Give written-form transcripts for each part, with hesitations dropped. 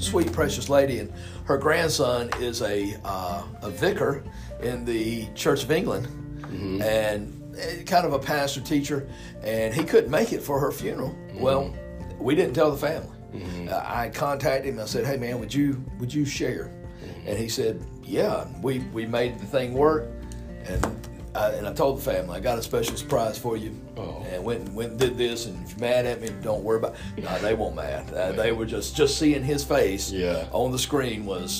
sweet, precious lady, and her grandson is a vicar in the Church of England, and kind of a pastor teacher, and he couldn't make it for her funeral. Well, we didn't tell the family. I contacted him. I said, "Hey man, would you share?" And he said, "Yeah." We made the thing work, and I told the family, "I got a special surprise for you." And went and did this. And if you're mad at me, don't worry about it. No, they weren't mad. They were just seeing his face on the screen was.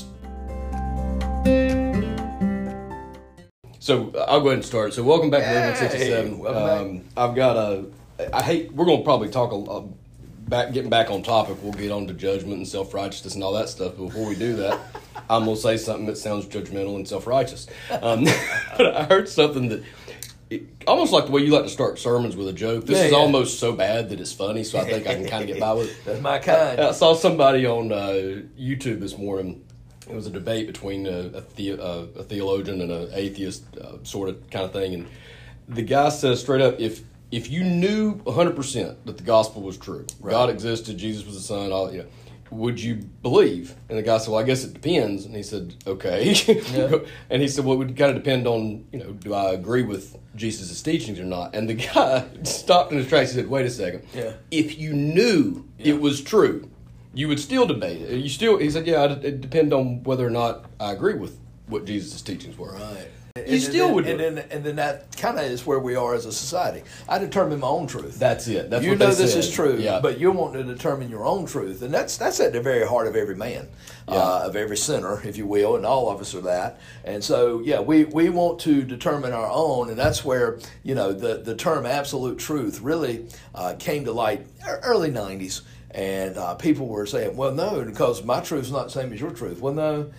So I'll go ahead and start. So welcome back to Living 67. Welcome back. I've got we're going to probably talk getting back on topic. We'll get on to judgment and self-righteousness and all that stuff. But before we do that, I'm going to say something that sounds judgmental and self-righteous. But I heard something that, almost like the way you like to start sermons with a joke. This is almost so bad that it's funny, so I think I can kind of get by with it. That's my kind. I saw somebody on YouTube this morning. It was a debate between a theologian and an atheist sort of kind of thing. And the guy says straight up, if you knew 100% that the gospel was true, God existed, Jesus was the Son, would you believe? And the guy said, well, I guess it depends. And he said, okay. And he said, well, it would kind of depend on, do I agree with Jesus' teachings or not? And the guy stopped in his tracks and said, wait a second. If you knew it was true, you would still debate it. He said, yeah, it depends on whether or not I agree with what Jesus' teachings were. Right. You still would. And then that kind of is where we are as a society. I determine my own truth. That's it. That's you what know they this said. is true, Yeah. but you want to determine your own truth, and that's at the very heart of every man, of every sinner, if you will, and all of us are that. And so, we want to determine our own, and that's where the term absolute truth really came to light early '90s. And people were saying, well, no, because my truth's not the same as your truth. Well, no,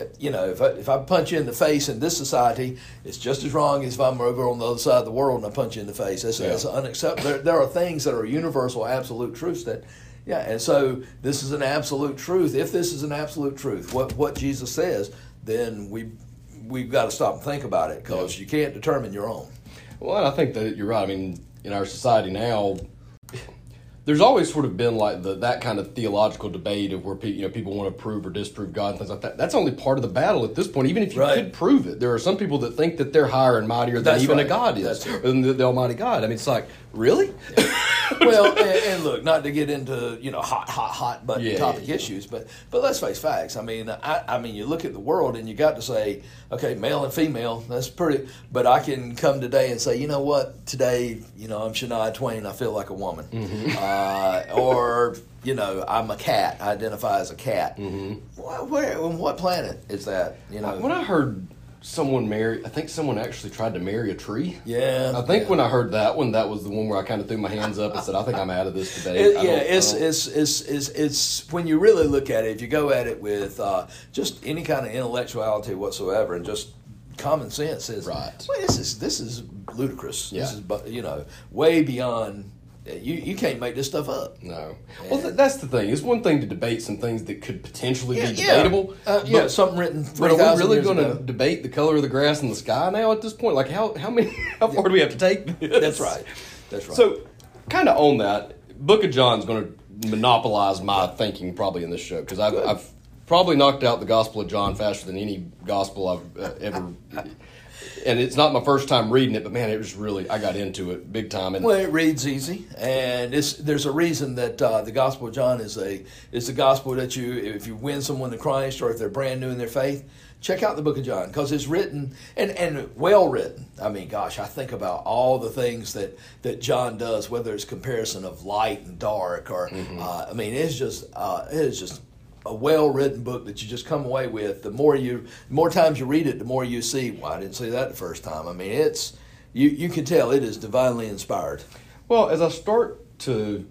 if I punch you in the face in this society, it's just as wrong as if I'm over on the other side of the world and I punch you in the face. That's unacceptable. There are things that are universal, absolute truths that, and so this is an absolute truth. If this is an absolute truth, what Jesus says, then we've got to stop and think about it, because you can't determine your own. Well, I think that you're right. I mean, in our society now, there's always sort of been like that kind of theological debate of where people want to prove or disprove God and things like that. That's only part of the battle at this point. Even if you could prove it, there are some people that think that they're higher and mightier than a God is, than the Almighty God. I mean, it's like, really? Well, and look, not to get into hot button topic issues, but let's face facts. I mean, you look at the world and you got to say, okay, male and female, that's pretty. But I can come today and say, you know what? Today, I'm Shania Twain. I feel like a woman, or I'm a cat. I identify as a cat. Where on what planet is that? When I heard someone I think someone actually tried to marry a tree. Yeah. I think when I heard that one, that was the one where I kind of threw my hands up and said, I think I'm out of this today. It's when you really look at it, if you go at it with just any kind of intellectuality whatsoever and just common sense says, right. Well, this is ludicrous. Yeah. This is way beyond. You can't make this stuff up. No. Well, that's the thing. It's one thing to debate some things that could potentially be debatable. But something written 3,000 But are we really going ago. to debate the color of the grass in the sky now at this point? Like, how far do we have to take this? That's right. So, kind of on that, Book of John's going to monopolize my thinking probably in this show, because I've probably knocked out the Gospel of John faster than any gospel I've ever. And it's not my first time reading it, but man, it was really, I got into it big time. And well, it reads easy, and there's a reason that the Gospel of John is the gospel that if you win someone to Christ, or if they're brand new in their faith, check out the Book of John, because it's written and well written. I mean, gosh, I think about all the things that John does, whether it's comparison of light and dark, or it is just a well-written book that you just come away with. The more times you read it, the more you see, well, I didn't see that the first time. I mean, it's you can tell it is divinely inspired. Well, as I start to...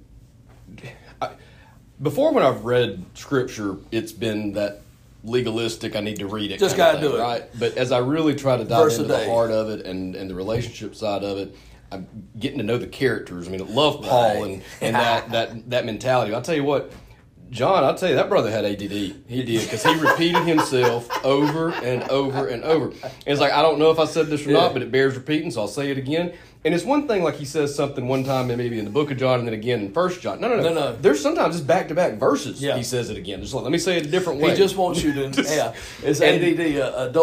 before, when I've read Scripture, it's been that legalistic, I need to read it. Just got to do it. Right? But as I really try to dive into the heart of it and the relationship side of it, I'm getting to know the characters. I mean, I love Paul and that mentality. I'll tell you what, John, I'll tell you, that brother had ADD. He did, because he repeated himself over and over and over. And it's like, I don't know if I said this or not, but it bears repeating, so I'll say it again. And it's one thing, like he says something one time, and maybe in the book of John, and then again in 1 John. No. There's sometimes it's back-to-back verses. Yeah. He says it again. Just let me say it a different way. He just wants you to, it's ADD,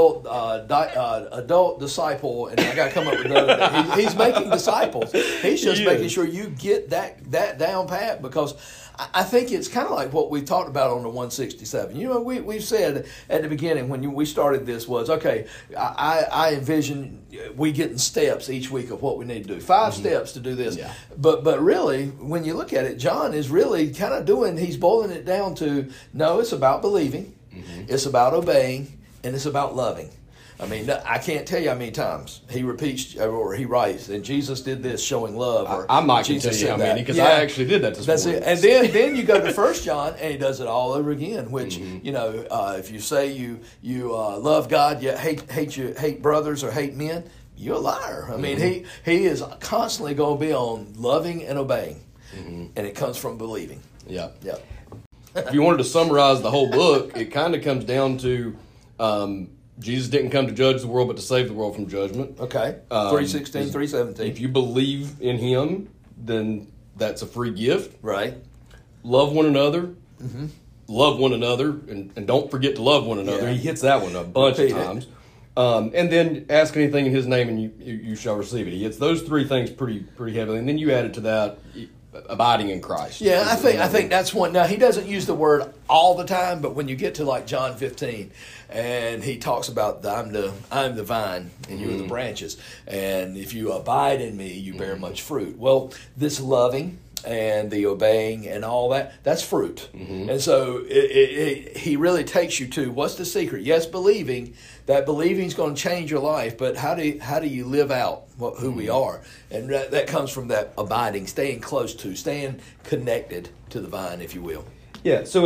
adult disciple, and I got to come up with another. He's making disciples. He's just making sure you get that down pat, because I think it's kind of like what we talked about on the 167. You know, we've said at the beginning when we started this was, okay, I envision we getting steps each week of what we need to do. 5 steps to do this. Yeah. But really, when you look at it, John is really kind of he's boiling it down to, no, it's about believing, it's about obeying, and it's about loving. I mean, I can't tell you how many times he repeats or he writes, and Jesus did this showing love. Or I might tell you how many, because I actually did that this morning. That's it. And then you go to 1 John, and he does it all over again. Which if you say you love God, yet hate brothers or hate men, you're a liar. I mean, he is constantly going to be on loving and obeying, and it comes from believing. Yeah. If you wanted to summarize the whole book, it kind of comes down to. Jesus didn't come to judge the world, but to save the world from judgment. Okay. 3:16, 3:17. If you believe in him, then that's a free gift. Right. Love one another. Love one another, and don't forget to love one another. Yeah. He hits that one a bunch of times. And then ask anything in his name, and you shall receive it. He hits those 3 things pretty heavily, and then you added to that abiding in Christ. Yeah, I think that's one. Now, he doesn't use the word all the time, but when you get to like John 15, and he talks about I'm the vine and you are the branches, and if you abide in me, you bear much fruit. Well, this loving and the obeying and all that's fruit. And so he really takes you to, what's the secret? Yes, believing. That believing is going to change your life, but how do you live out who we are? And that comes from that abiding, staying close to, staying connected to the vine, if you will. Yeah, so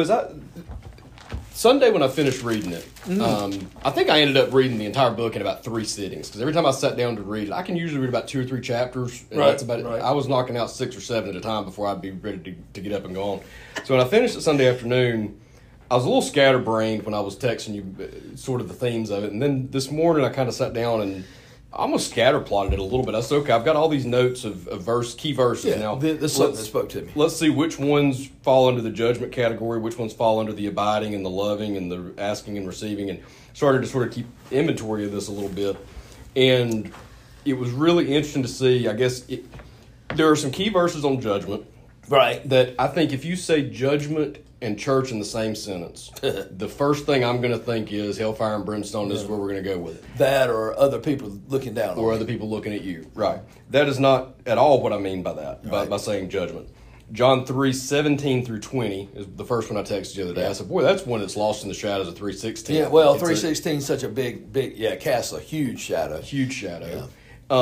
Sunday when I finished reading it, I think I ended up reading the entire book in about 3 sittings, because every time I sat down to read it, I can usually read about 2 or 3 chapters, and that's about it. I was knocking out 6 or 7 at a time before I'd be ready to get up and go on. So when I finished it Sunday afternoon, I was a little scatterbrained when I was texting you sort of the themes of it, and then this morning I kind of sat down and I almost scatterplotted it a little bit. I said, okay, I've got all these notes of key verses now. This is something that spoke to me. Let's see which ones fall under the judgment category, which ones fall under the abiding and the loving and the asking and receiving, and started to sort of keep inventory of this a little bit. And it was really interesting to see, I guess, there are some key verses on judgment. Right. That I think if you say judgment and church in the same sentence, the first thing I'm going to think is hellfire and brimstone. This is where we're going to go with it. That or other people looking down on you. Or other people looking at you. Right. That is not at all what I mean by that, by saying judgment. John 3:17 through 20 is the first one I texted the other day. I said, boy, that's one that's lost in the shadows of 3:16. Yeah, well, 3:16 is such a big, casts a huge shadow. Huge shadow. Yeah.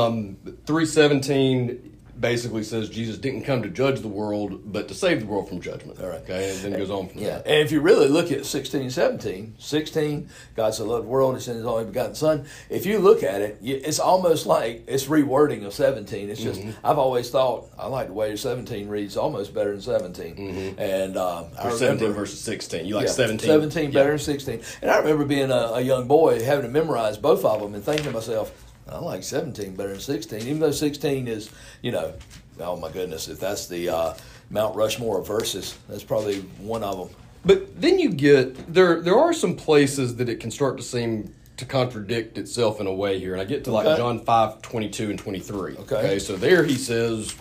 3:17 basically says Jesus didn't come to judge the world, but to save the world from judgment. All right. Okay, and then goes on from there. And if you really look at 16 and 17, 16, God so loved the world, He sent His only begotten Son. If you look at it, it's almost like it's rewording of 17. It's just, I've always thought, I like the way 17 reads almost better than 17. And I remember 17 versus 16. You like 17? 17 better than 16. And I remember being a young boy, having to memorize both of them and thinking to myself, I like 17 better than 16, even though 16 is, oh my goodness, if that's the Mount Rushmore of verses, that's probably one of them. But then you get, there are some places that it can start to seem to contradict itself in a way here. And I get to like John 5:22 and 23. Okay, so there he says,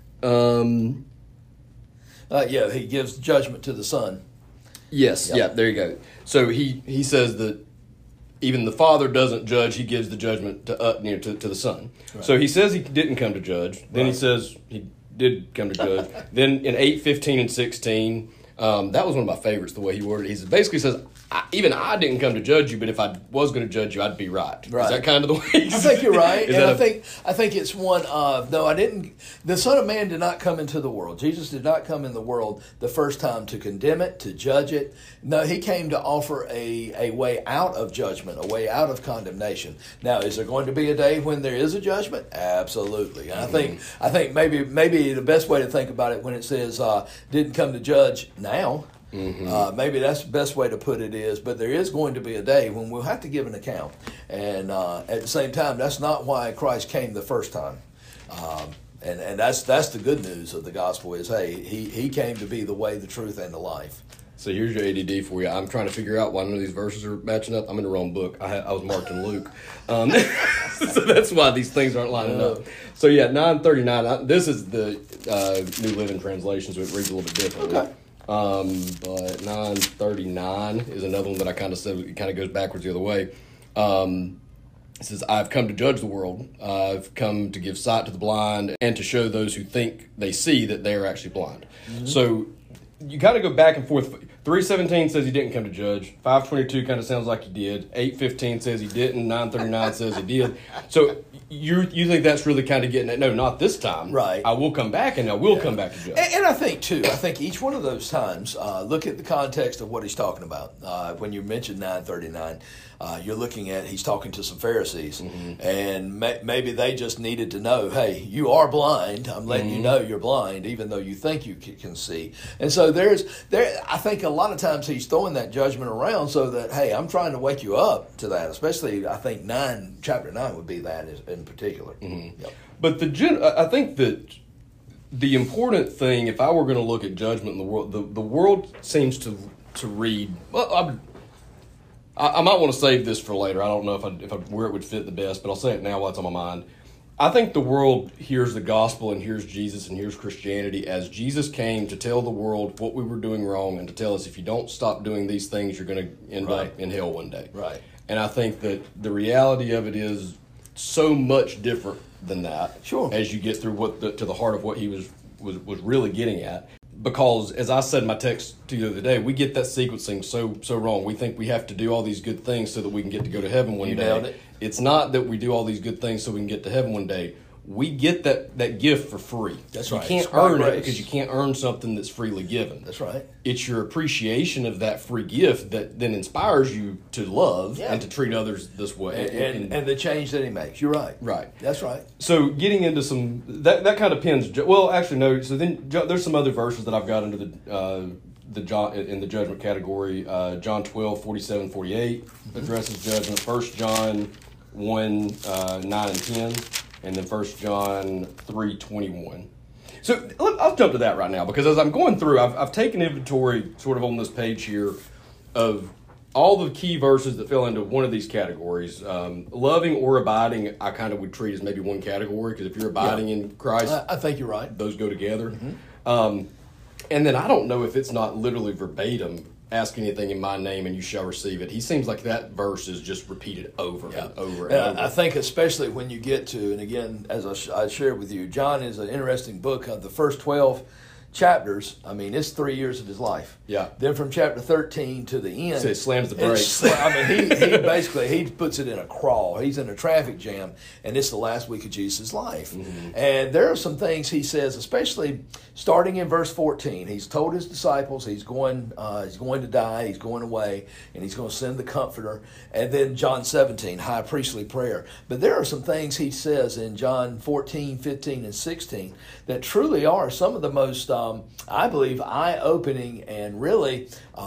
he gives judgment to the Son. Yes, there you go. So he says that even the Father doesn't judge; He gives the judgment to the Son. Right. So He says He didn't come to judge. Then He says He did come to judge. Then in 8:15 and 16, that was one of my favorites. The way He worded it. He basically says, even I didn't come to judge you, but if I was going to judge you, I'd be right. Is that kind of the way? I think you're right, and I think it's one of no. I didn't. The Son of Man did not come into the world. Jesus did not come in the world the first time to condemn it, to judge it. No, He came to offer a way out of judgment, a way out of condemnation. Now, is there going to be a day when there is a judgment? Absolutely. And I think maybe the best way to think about it when it says didn't come to judge now. Maybe that's the best way to put it is, but there is going to be a day when we'll have to give an account. And at the same time, that's not why Christ came the first time. And that's the good news of the gospel is, hey, he came to be the way, the truth, and the life. So here's your ADD for you. I'm trying to figure out why none of these verses are matching up. I'm in the wrong book. I was marked in Luke. So that's why these things aren't lining up. So yeah, 9:39. This is the New Living Translation, so it reads a little bit differently. Okay. But 9:39 is another one that I kind of said it kind of goes backwards the other way. It says, I've come to judge the world. I've come to give sight to the blind and to show those who think they see that they are actually blind. Mm-hmm. So you kind of go back and forth. 3:17 says he didn't come to judge. 5:22 kind of sounds like he did. 8:15 says he didn't. 9:39 says he did. So you think that's really kind of getting at, no, not this time. Right. I will come back, and I will come back to judge. And I think, too, each one of those times, look at the context of what he's talking about. When you mentioned 9:39, you're looking at, he's talking to some Pharisees, mm-hmm. and maybe they just needed to know, hey, you are blind. I'm letting mm-hmm. you know you're blind, even though you think you can see. And so I think a lot of times he's throwing that judgment around so that, hey, I'm trying to wake you up to that. Especially, I think chapter 9 would be that in particular. Mm-hmm. Yep. But I think that the important thing, if I were going to look at judgment in the world, the world seems to read. Well, I might want to save this for later. I don't know where it would fit the best, but I'll say it now while it's on my mind. I think the world hears the gospel and hears Jesus and hears Christianity as Jesus came to tell the world what we were doing wrong and to tell us if you don't stop doing these things, you're going to end up in hell one day. Right. And I think that the reality of it is so much different than that. Sure. As you get through to the heart of what he was really getting at. Because, as I said in my text to you the other day, we get that sequencing so wrong. We think we have to do all these good things so that we can get to go to heaven one day. Nailed it. It's not that we do all these good things so we can get to heaven one day. We get that gift for free. That's right. You can't earn it because you can't earn something that's freely given. That's right. It's your appreciation of that free gift that then inspires you to love and to treat others this way. And the change that he makes. You're right. Right. That's right. So getting into some, that kind of pins, well, actually, no. So then there's some other verses that I've got under the John in the judgment category. John 12:47, 48 addresses judgment. 1 John 1, 9 and 10. And then 1 John 3:21. So I'll jump to that right now because as I'm going through, I've taken inventory sort of on this page here of all the key verses that fell into one of these categories. Loving or abiding, I kind of would treat as maybe one category because if you're abiding in Christ, I think you're right. Those go together. Mm-hmm. And then I don't know if it's not literally verbatim. Ask anything in my name and you shall receive it. He seems like that verse is just repeated over and over and over. I think especially when you get to, and again, as I shared with you, John is an interesting book. The first 12 chapters, I mean, it's 3 years of his life. Yeah. Then from chapter 13 to the end. So it slams the brakes. I mean, he basically, he puts it in a crawl. He's in a traffic jam, and it's the last week of Jesus' life. Mm-hmm. And there are some things he says, especially starting in verse 14. He's told his disciples he's going to die, he's going away, and he's going to send the Comforter. And then John 17, high priestly prayer. But there are some things he says in John 14, 15, and 16 that truly are some of the most I believe, eye-opening and really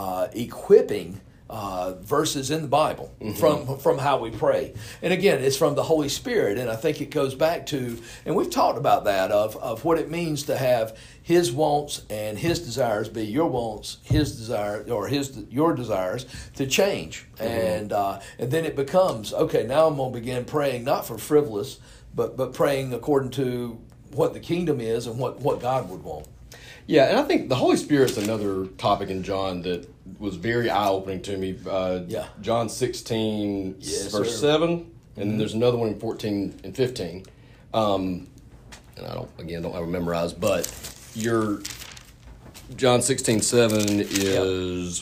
equipping verses in the Bible from how we pray. And again, it's from the Holy Spirit, and I think it goes back to, and we've talked about that, of what it means to have His wants and His desires be your wants, His desire, or your desires to change. Mm-hmm. And then it becomes, okay, now I'm going to begin praying not for frivolous, but praying according to what the kingdom is and what God would want. Yeah, and I think the Holy Spirit's another topic in John that was very eye-opening to me. John 16, verse 7, and then there's another one in 14 and 15. And I don't have it memorized, but your John 16, 7 is...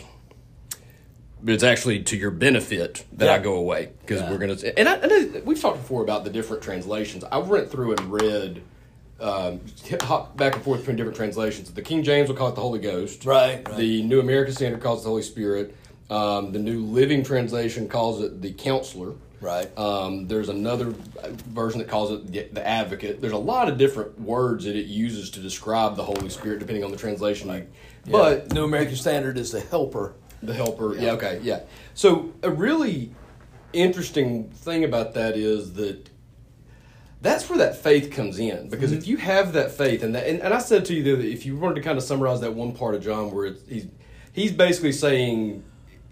But it's actually to your benefit that I go away. Because we're going to... And I know we've talked before about the different translations. I went through and read... hop back and forth between different translations. The King James will call it the Holy Ghost. Right. The New American Standard calls it the Holy Spirit. The New Living Translation calls it the Counselor. Right. There's another version that calls it the Advocate. There's a lot of different words that it uses to describe the Holy Spirit, depending on the translation. Right. But New American Standard is the Helper. The Helper. Yeah. Okay. Yeah. So a really interesting thing about that is that That's where that faith comes in, because if you have that faith, and I said to you that if you wanted to kind of summarize that one part of John where he's basically saying,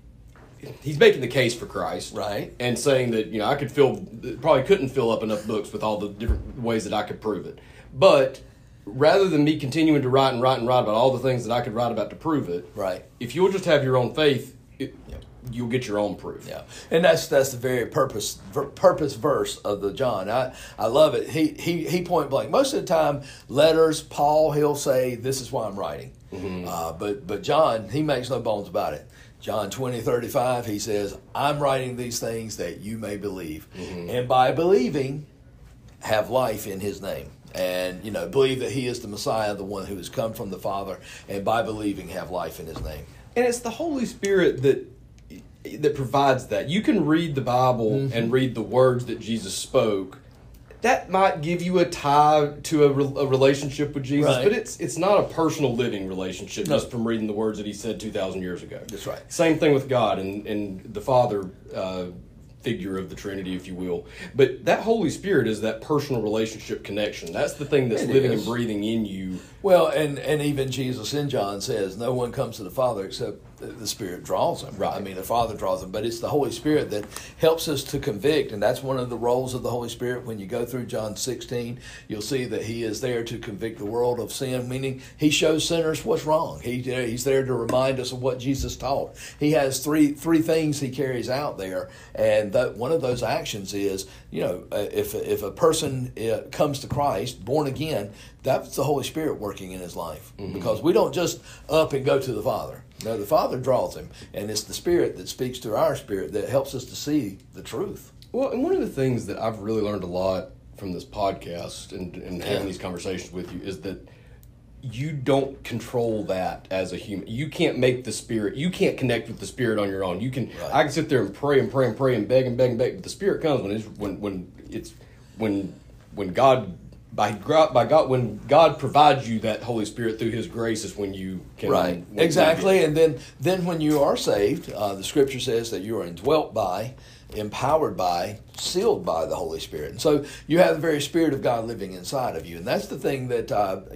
he's making the case for Christ, right, and saying that I probably couldn't fill up enough books with all the different ways that I could prove it, but rather than me continuing to write about all the things that I could write about to prove it, right, if you'll just have your own faith, you'll get your own proof. Yeah, and that's the very purpose verse of the John. I love it. He point blank. Most of the time, letters, Paul, he'll say, "This is why I'm writing." But John, he makes no bones about it. John 20:35, he says, "I'm writing these things that you may believe, and by believing, have life in His name." And believe that He is the Messiah, the one who has come from the Father, and by believing, have life in His name. And it's the Holy Spirit that provides that. You can read the Bible and read the words that Jesus spoke. That might give you a tie to a relationship with Jesus, right, but it's not a personal living relationship just from reading the words that He said 2,000 years ago. That's right. Same thing with God and the Father figure of the Trinity, if you will. But that Holy Spirit is that personal relationship connection. That's the thing that's living and breathing in you. Well, and even Jesus in John says, "No one comes to the Father except the Spirit draws him." Right. I mean, the Father draws him, but it's the Holy Spirit that helps us to convict, and that's one of the roles of the Holy Spirit. When you go through John 16, you'll see that He is there to convict the world of sin, meaning He shows sinners what's wrong. He's there to remind us of what Jesus taught. He has three things He carries out there, and one of those actions is, if a person comes to Christ, born again, that's the Holy Spirit working in his life, because we don't just up and go to the Father. No, the Father draws him, and it's the Spirit that speaks to our spirit that helps us to see the truth. Well, and one of the things that I've really learned a lot from this podcast and having these conversations with you is that you don't control that as a human. You can't make the Spirit. You can't connect with the Spirit on your own. You can. Right. I can sit there and pray and pray and pray and beg and beg and beg, but the Spirit comes when God. When God provides you that Holy Spirit through His grace is when you can. Right, exactly. And then when you are saved, the Scripture says that you are indwelt by, empowered by, sealed by the Holy Spirit. And so you have the very Spirit of God living inside of you. And that's the thing that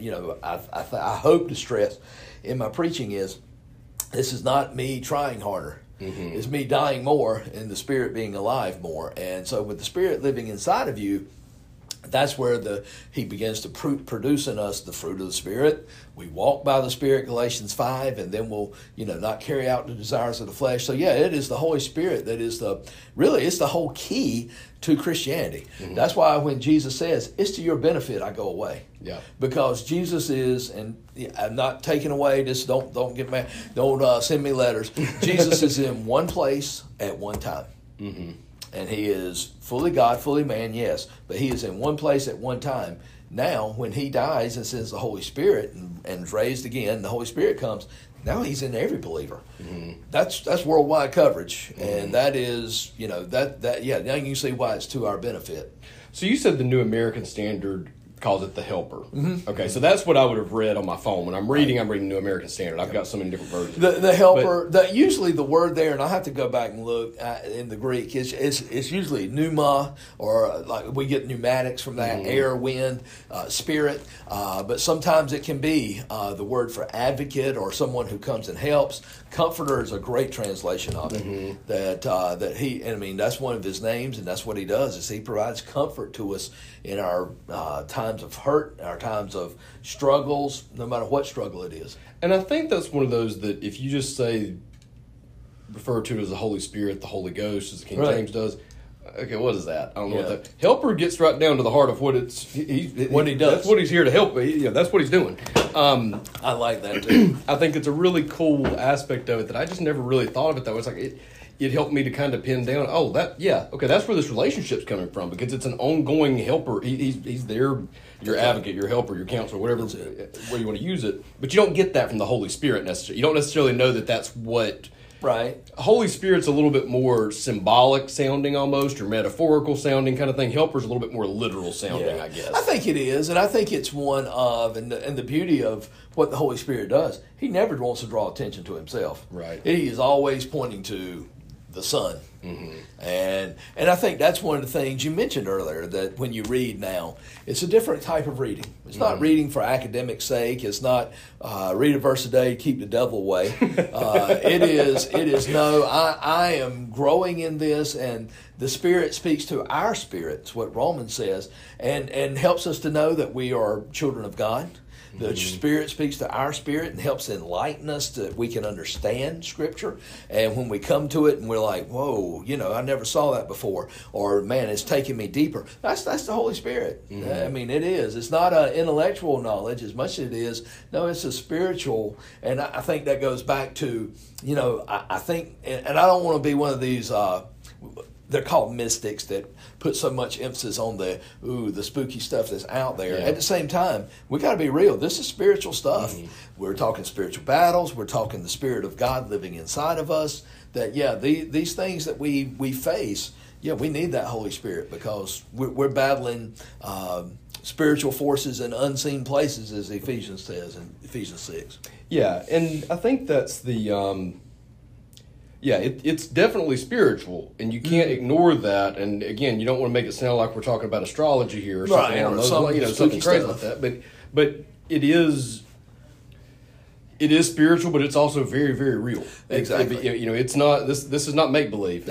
I hope to stress in my preaching is, this is not me trying harder. It's me dying more and the Spirit being alive more. And so with the Spirit living inside of you, that's where He begins to produce in us the fruit of the Spirit. We walk by the Spirit, Galatians 5, and then we'll, not carry out the desires of the flesh. So yeah, it is the Holy Spirit that is it's the whole key to Christianity. That's why when Jesus says, "It's to your benefit I go away." Yeah. Because Jesus is, and I'm not taking away this, don't get mad, don't send me letters. Jesus is in one place at one time. And He is fully God, fully man, yes. But He is in one place at one time. Now, when He dies and sends the Holy Spirit and is raised again, the Holy Spirit comes, now He's in every believer. That's worldwide coverage. And that is, now you can see why it's to our benefit. So you said the New American Standard calls it the Helper. Okay, so that's what I would have read on my phone. When I'm reading New American Standard. I've got so many different versions. The Helper, usually the word there, and I have to go back and look in the Greek, it's usually pneuma, or like we get pneumatics from that, air, wind, spirit. But sometimes it can be the word for advocate or someone who comes and helps. Comforter is a great translation of it. That He, and I mean, that's one of His names, and that's what He does, is He provides comfort to us in our times of hurt, our times of struggles, no matter what struggle it is. And I think that's one of those that if you just refer to it as the Holy Spirit, the Holy Ghost, as King James does, okay, what is that? I don't know what that. Helper gets right down to the heart of what what He does. That's what He's here to help. That's what He's doing. I like that too. I think it's a really cool aspect of it that I just never really thought of it that way. It's like it helped me to kind of pin down, that's where this relationship's coming from, because it's an ongoing helper. He's there, your advocate, your helper, your counselor, whatever way you want to use it. But you don't get that from the Holy Spirit necessarily. You don't necessarily know that that's what. Right. Holy Spirit's a little bit more symbolic sounding almost, or metaphorical sounding kind of thing. Helper's a little bit more literal sounding, I guess. I think it is, and I think it's one of, and the beauty of what the Holy Spirit does, He never wants to draw attention to Himself. Right. He is always pointing to the Son. And I think that's one of the things you mentioned earlier, that when you read now, it's a different type of reading. It's not reading for academic sake. It's not read a verse a day, keep the devil away. It is no, I am growing in this, and the Spirit speaks to our spirits, what Romans says, and helps us to know that we are children of God. The Spirit speaks to our spirit and helps enlighten us that we can understand Scripture. And when we come to it and we're like, whoa, I never saw that before. Or, man, it's taking me deeper. That's the Holy Spirit. I mean, it is. It's not an intellectual knowledge as much as it is. No, it's a spiritual. And I think that goes back to, I think, and I don't want to be one of these... they're called mystics that put so much emphasis on the spooky stuff that's out there. Yeah. At the same time, we got to be real. This is spiritual stuff. We're talking spiritual battles. We're talking the Spirit of God living inside of us. That these things that we face, we need that Holy Spirit, because we're battling spiritual forces in unseen places, as Ephesians says in Ephesians 6. Yeah, and I think that's the... it's definitely spiritual, and you can't ignore that. And again, you don't want to make it sound like we're talking about astrology here or something, right, or something crazy like that. But it is spiritual, but it's also very, very real. Exactly. It's not this is not make believe.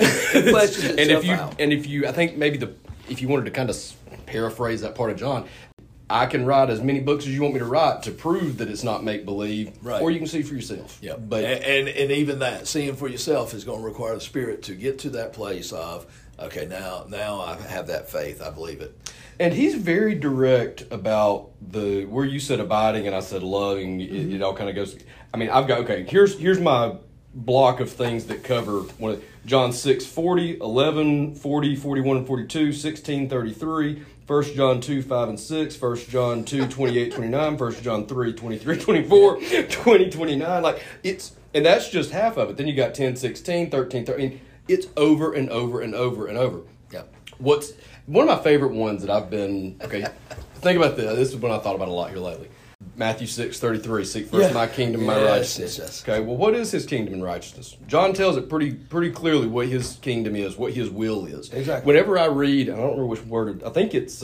And if you, I think maybe if you wanted to kind of paraphrase that part of John, I can write as many books as you want me to write to prove that it's not make-believe, right, or you can see for yourself. Yeah, but and even that, seeing for yourself is going to require the Spirit to get to that place of, okay, now I have that faith, I believe it. And he's very direct about where you said abiding and I said loving, it all kind of goes. I mean, I've got, here's my block of things that cover John 6:40, 11:40, 41 and 42, 16:33, 1 John 2:5 and 6, 1 John 2:28, 29, 1 John 3:23, 24, 20, 29. And that's just half of it. Then you got 10:16, 13:13. It's over and over and over and over. Yeah. What's one of my favorite ones that I've been, think about this. This is one I thought about a lot here lately. Matthew 6:33, seek first my kingdom and my righteousness. Yes. Okay, well, what is his kingdom and righteousness? John tells it pretty clearly what his kingdom is, what his will is. Exactly. Whenever I read, I don't remember which word, I think it's,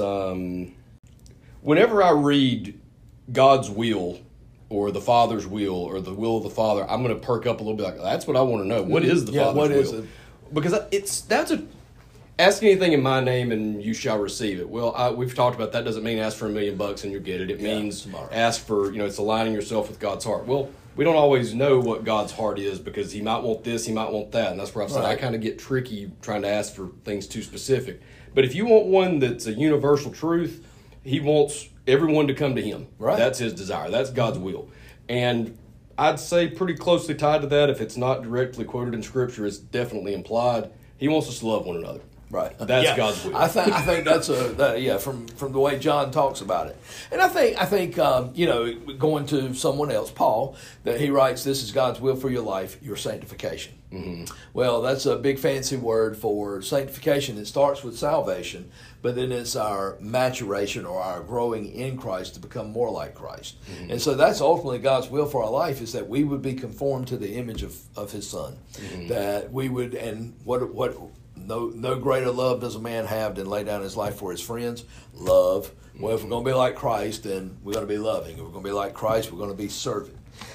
whenever I read God's will, or the Father's will, or the will of the Father, I'm going to perk up a little bit like, that's what I want to know. What is the Father's will? What is it? Because ask anything in my name and you shall receive it. Well, we've talked about that doesn't mean ask for $1 million and you'll get it. It means ask for, it's aligning yourself with God's heart. Well, we don't always know what God's heart is, because he might want this, he might want that. And that's where I've said I kind of get tricky trying to ask for things too specific. But if you want one that's a universal truth, he wants everyone to come to him. Right. That's his desire. That's God's will. And I'd say pretty closely tied to that, if it's not directly quoted in Scripture, it's definitely implied. He wants us to love one another. Right. That's God's will. I think that's from the way John talks about it. And I think going to someone else, Paul, that he writes, this is God's will for your life, your sanctification. Mm-hmm. Well, that's a big fancy word for sanctification. It starts with salvation, but then it's our maturation, or our growing in Christ to become more like Christ. Mm-hmm. And so that's ultimately God's will for our life, is that we would be conformed to the image of his Son. Mm-hmm. That we would, and what no greater love does a man have than lay down his life for his friends. Love. Well, if we're going to be like Christ, then we're going to be loving. If we're going to be like Christ, we're going to be serving.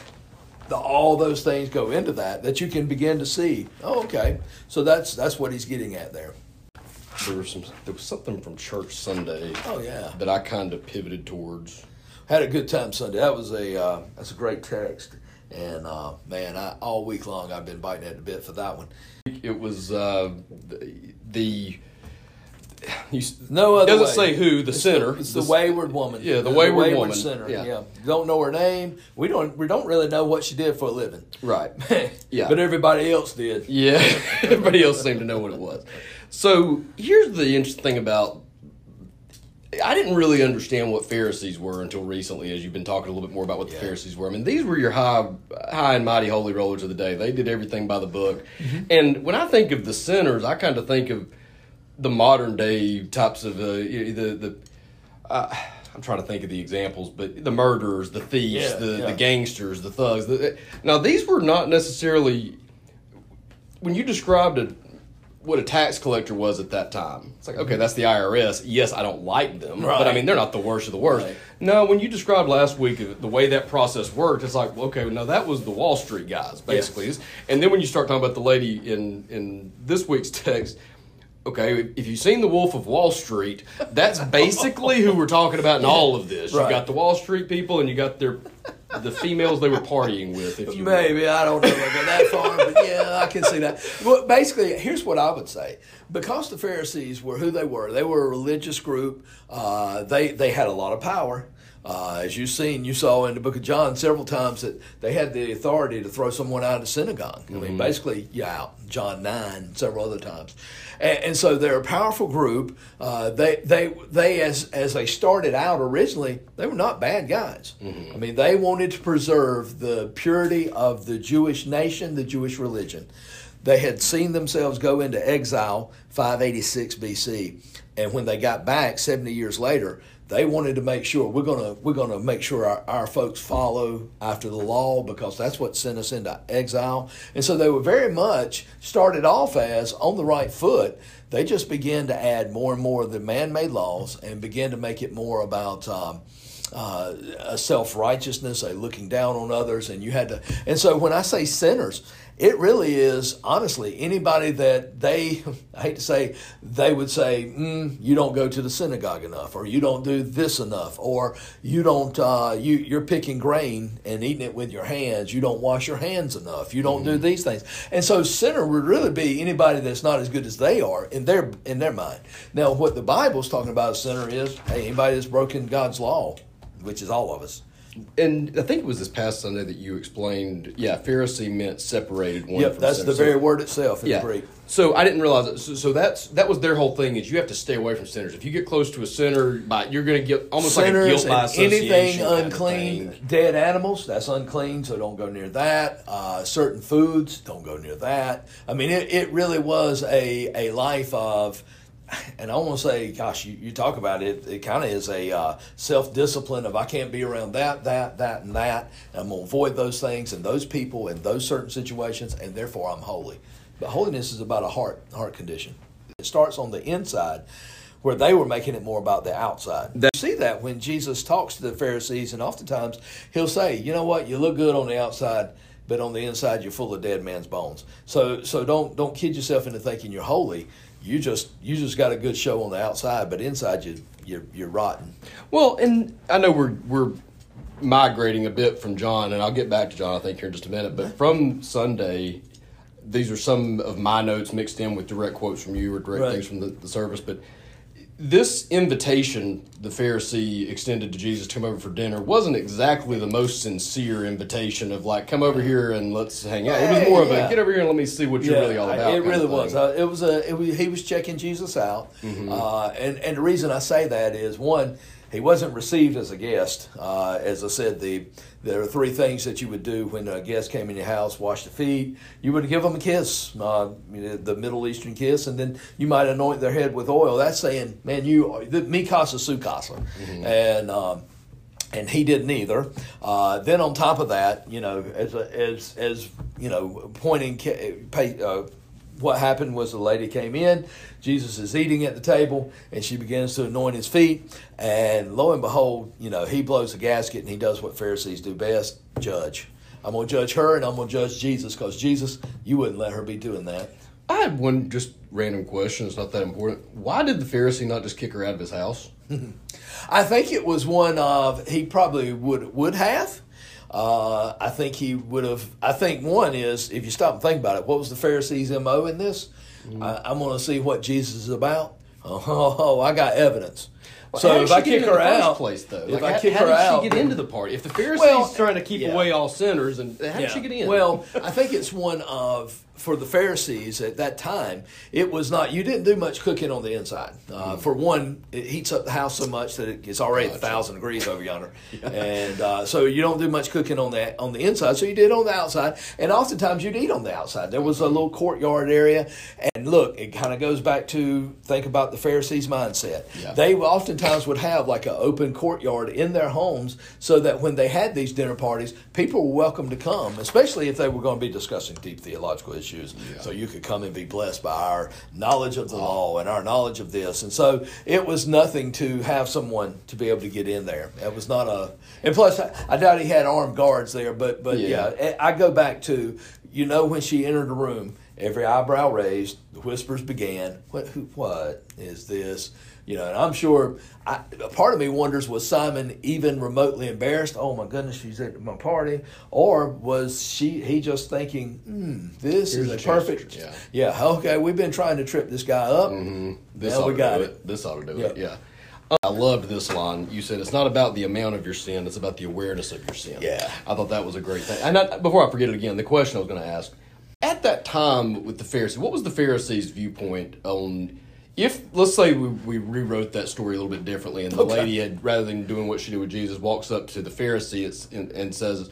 All those things go into that you can begin to see. Oh, okay. So that's what he's getting at there. There was something from Church Sunday. Oh, yeah. That I kind of pivoted towards. Had a good time Sunday. That's a great text. And all week long I've been biting at the bit for that one. It was no other doesn't way. Say who, the sinner. It's the wayward woman. Yeah, the wayward woman. Sinner. Yeah. Don't know her name. We don't really know what she did for a living. Right. Yeah. But everybody else did. Yeah. Everybody else seemed to know what it was. So here's the interesting thing about, I didn't really understand what Pharisees were until recently, as you've been talking a little bit more about what the Pharisees were. I mean, these were your high and mighty holy rollers of the day. They did everything by the book. Mm-hmm. And when I think of the sinners, I kind of think of the modern day types of I'm trying to think of the examples, but the murderers, the thieves, the gangsters, the thugs. Now, these were not necessarily when you described what a tax collector was at that time, it's like, okay, that's the IRS. Yes, I don't like them, but I mean, they're not the worst of the worst. Right. No, when you described last week the way that process worked, it's like, well, okay, no, that was the Wall Street guys, basically. Yes. And then when you start talking about the lady in this week's text, okay, if you've seen The Wolf of Wall Street, that's basically who we're talking about in all of this. Right. You got the Wall Street people, and you got the females they were partying with, if you will. Maybe, I don't know if I go that far, but yeah, I can see that. Well, basically, here's what I would say. Because the Pharisees were who they were a religious group. They had a lot of power. As you saw in the book of John several times that they had the authority to throw someone out of the synagogue. I mean, basically, out. John 9, several other times. And so they're a powerful group. They as they started out originally, they were not bad guys. I mean, they wanted to preserve the purity of the Jewish nation, the Jewish religion. They had seen themselves go into exile 586 BC, and when they got back 70 years later, they wanted to make sure we're gonna make sure our folks follow after the law, because that's what sent us into exile. And so they were very much started off as on the right foot. They just began to add more and more of the man-made laws and began to make it more about a self-righteousness, a looking down on others, and so when I say sinners, it really is, honestly, anybody that I hate to say, they would say, you don't go to the synagogue enough, or you don't do this enough, or you don't, you're picking grain and eating it with your hands, you don't wash your hands enough, you don't do these things. And so sinner would really be anybody that's not as good as they are in their mind. Now, what the Bible's talking about as sinner is, hey, anybody that's broken God's law, which is all of us. And I think it was this past Sunday that you explained, Pharisee meant separated one from that's sinner. the very word itself in the Greek. So I didn't realize it. So that was their whole thing, is you have to stay away from sinners. If you get close to a sinner, you're going to get almost sinners, like a guilt by association. Anything unclean, dead animals, that's unclean, so don't go near that. Certain foods, don't go near that. I mean, it really was a life of... And I want to say, gosh, you talk about it, it kind of is a self-discipline of I can't be around that, and that. And I'm going to avoid those things and those people and those certain situations, and therefore I'm holy. But holiness is about a heart condition. It starts on the inside, where they were making it more about the outside. You see that when Jesus talks to the Pharisees, and oftentimes he'll say, you know what, you look good on the outside, but on the inside you're full of dead man's bones. So don't kid yourself into thinking you're holy. You just got a good show on the outside, but inside you're rotten. Well, and I know we're migrating a bit from John, and I'll get back to John, I think, here in just a minute. But from Sunday, these are some of my notes mixed in with direct quotes from you or direct things from the service. But this invitation the Pharisee extended to Jesus to come over for dinner wasn't exactly the most sincere invitation of like, come over here and let's hang out. It was more of a, get over here and let me see what you're really all about. It really was. He was checking Jesus out. And the reason I say that is, one, he wasn't received as a guest. As I said, there are three things that you would do when a guest came in your house: wash the feet, you would give them a kiss, the Middle Eastern kiss, and then you might anoint their head with oil. That's saying, man, mi casa su casa. And he didn't either. Then on top of that, as pointing, what happened was the lady came in, Jesus is eating at the table, and she begins to anoint his feet, and lo and behold, he blows a gasket and he does what Pharisees do best, judge. I'm going to judge her and I'm going to judge Jesus, because Jesus, you wouldn't let her be doing that. I had one just random question, it's not that important. Why did the Pharisee not just kick her out of his house? I think it was one of, he probably would have. I think he would have. I think one is, if you stop and think about it, what was the Pharisees' MO in this? I'm going to see what Jesus is about. Oh, I got evidence. Well, so if I kick her out, place, though? If like, I kick her out, how did she get into the party? If the Pharisees trying to keep away all sinners, and how did she get in? Well, I think it's one of, for the Pharisees at that time, it was not, you didn't do much cooking on the inside. For one, it heats up the house so much that it's already 1,000 degrees over yonder. And so you don't do much cooking on the inside, so you did on the outside. And oftentimes you'd eat on the outside. There was a little courtyard area. And look, it kind of goes back to, think about the Pharisees' mindset. They oftentimes would have like an open courtyard in their homes so that when they had these dinner parties, people were welcome to come, especially if they were going to be discussing deep theological issues. Yeah. So you could come and be blessed by our knowledge of the law and our knowledge of this. And so it was nothing to have someone to be able to get in there. It was not a, and plus I doubt he had armed guards there, but yeah, I go back to, when she entered the room, every eyebrow raised, the whispers began. What is this? And I'm sure, a part of me wonders, was Simon even remotely embarrassed? Oh my goodness, she's at my party. Or was he just thinking, this is a perfect, okay, we've been trying to trip this guy up. Now we got it. This ought to do it, yeah. I loved this line. You said, it's not about the amount of your sin, it's about the awareness of your sin. Yeah. I thought that was a great thing. And before I forget it again, the question I was going to ask, at that time with the Pharisees, what was the Pharisees' viewpoint on, if, let's say we rewrote that story a little bit differently, and the lady had, rather than doing what she did with Jesus, walks up to the Pharisee and says,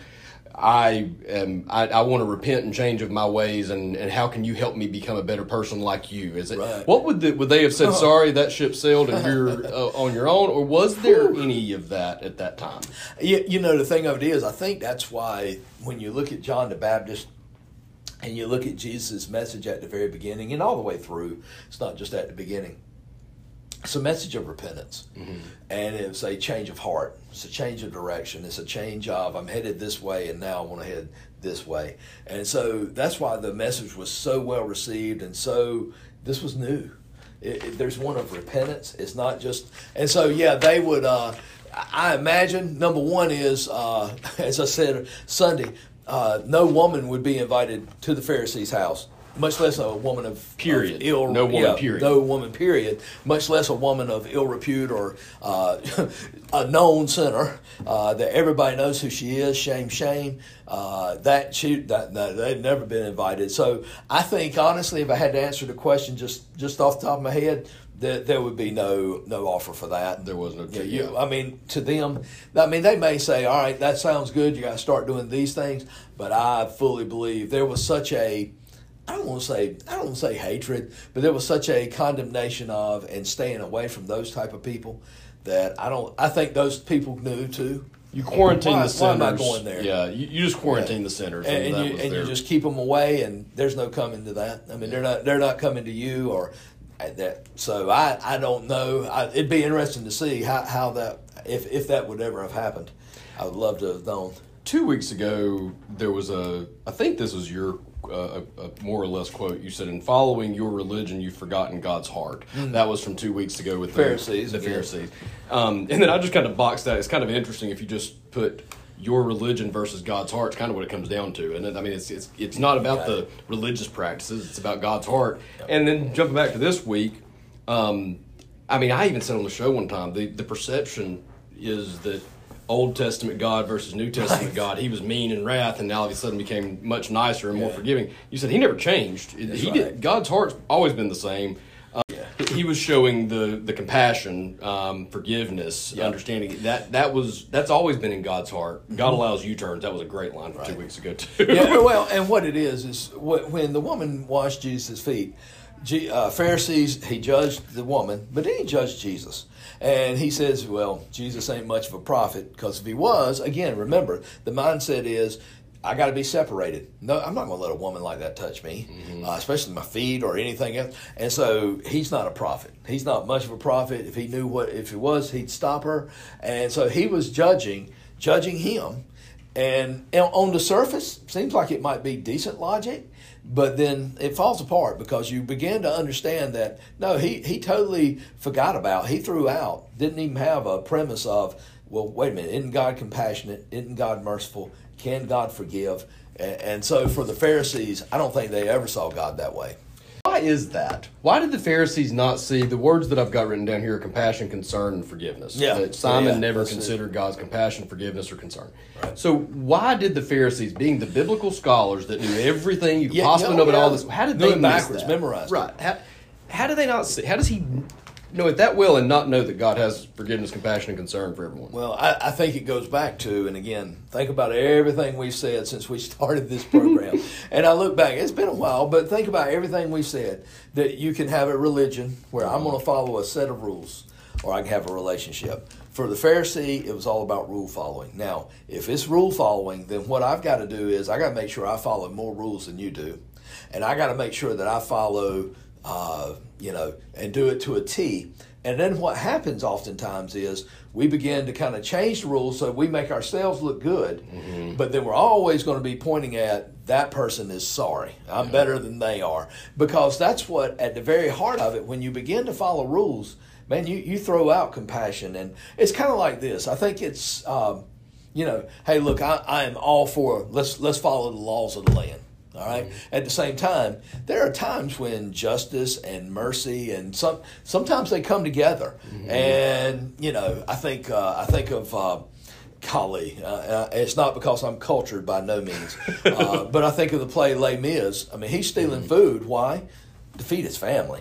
I want to repent and change of my ways, and how can you help me become a better person like you? Is it right. What would they have said? Sorry, that ship sailed and you're on your own, or was there any of that at that time? The thing of it is, I think that's why when you look at John the Baptist and you look at Jesus' message at the very beginning and all the way through, it's not just at the beginning. It's a message of repentance, and it's a change of heart. It's a change of direction. It's a change of, I'm headed this way, and now I want to head this way. And so that's why the message was so well received, and so this was new. There's one of repentance. It's not just, and so they would. I imagine number one is, as I said Sunday, no woman would be invited to the Pharisee's house. Much less a woman of period. No woman, period. Much less a woman of ill repute or a known sinner that everybody knows who she is. Shame. They'd never been invited. So I think honestly, if I had to answer the question just off the top of my head, there would be no offer for that. There was no. To them, they may say, all right, that sounds good. You got to start doing these things. But I fully believe there was such a, I don't want to say hatred, but there was such a condemnation of and staying away from those type of people that I think those people knew too. You quarantine the sinners. Why am I going there? Yeah, you just quarantine the sinners, and you just keep them away, and there's no coming to that. I mean, they're not coming to you or that. So I don't know. It'd be interesting to see how that, if that would ever have happened. I would love to have known. 2 weeks ago, there was I think this was your a more or less quote. You said, in following your religion, you've forgotten God's heart. That was from 2 weeks ago with the Pharisees. And then I just kind of boxed that. It's kind of interesting if you just put your religion versus God's heart. It's kind of what it comes down to. And it's not about the religious practices. It's about God's heart. And then jumping back to this week, I even said on the show one time, the perception is that Old Testament God versus New Testament God, he was mean and wrath, and now all of a sudden became much nicer and more forgiving. You said he never changed. God's heart's always been the same. He was showing the compassion, forgiveness, understanding. That's always been in God's heart. God allows U-turns. That was a great line from 2 weeks ago too. And what it is when the woman washed Jesus' feet, Pharisees, he judged the woman, but then he judged Jesus. And he says, well, Jesus ain't much of a prophet, because if he was, again, remember, the mindset is, I got to be separated. No, I'm not going to let a woman like that touch me, especially my feet or anything else. And so he's not a prophet. He's not much of a prophet. If he was, he'd stop her. And so he was judging him. And on the surface, seems like it might be decent logic, but then it falls apart because you begin to understand that, no, he totally forgot about, he threw out, didn't even have a premise of, well, wait a minute, isn't God compassionate? Isn't God merciful? Can God forgive? And so for the Pharisees, I don't think they ever saw God that way. Why is that? Why did the Pharisees not see the words that I've got written down here are compassion, concern, and forgiveness? Yeah. That Simon never considered God's compassion, forgiveness, or concern. Right. So why did the Pharisees, being the biblical scholars that knew everything you could possibly know about all this, how did they miss that? Memorize right. How do they not see? How does he know it that well and not know that God has forgiveness, compassion, and concern for everyone? Well, I think it goes back to, and again, think about everything we've said since we started this program. And I look back, it's been a while, but think about everything we said, that you can have a religion where I'm going to follow a set of rules. or I can have a relationship. For the Pharisee, it was all about rule following. Now, if it's rule following, then what I've got to do is I got to make sure I follow more rules than you do. And I got to make sure that I follow, and do it to a T. And then what happens oftentimes is we begin to kind of change the rules so we make ourselves look good, but then we're always going to be pointing at that person is sorry. I'm better than they are. Because that's what, at the very heart of it, when you begin to follow rules, man, you throw out compassion. And it's kind of like this. I think it's, hey, look, I am all for, let's follow the laws of the land. All right. At the same time, there are times when justice and mercy and sometimes they come together. And I think of golly, it's not because I'm cultured by no means, but I think of the play Les Mis. I mean, he's stealing food. Why? To feed his family.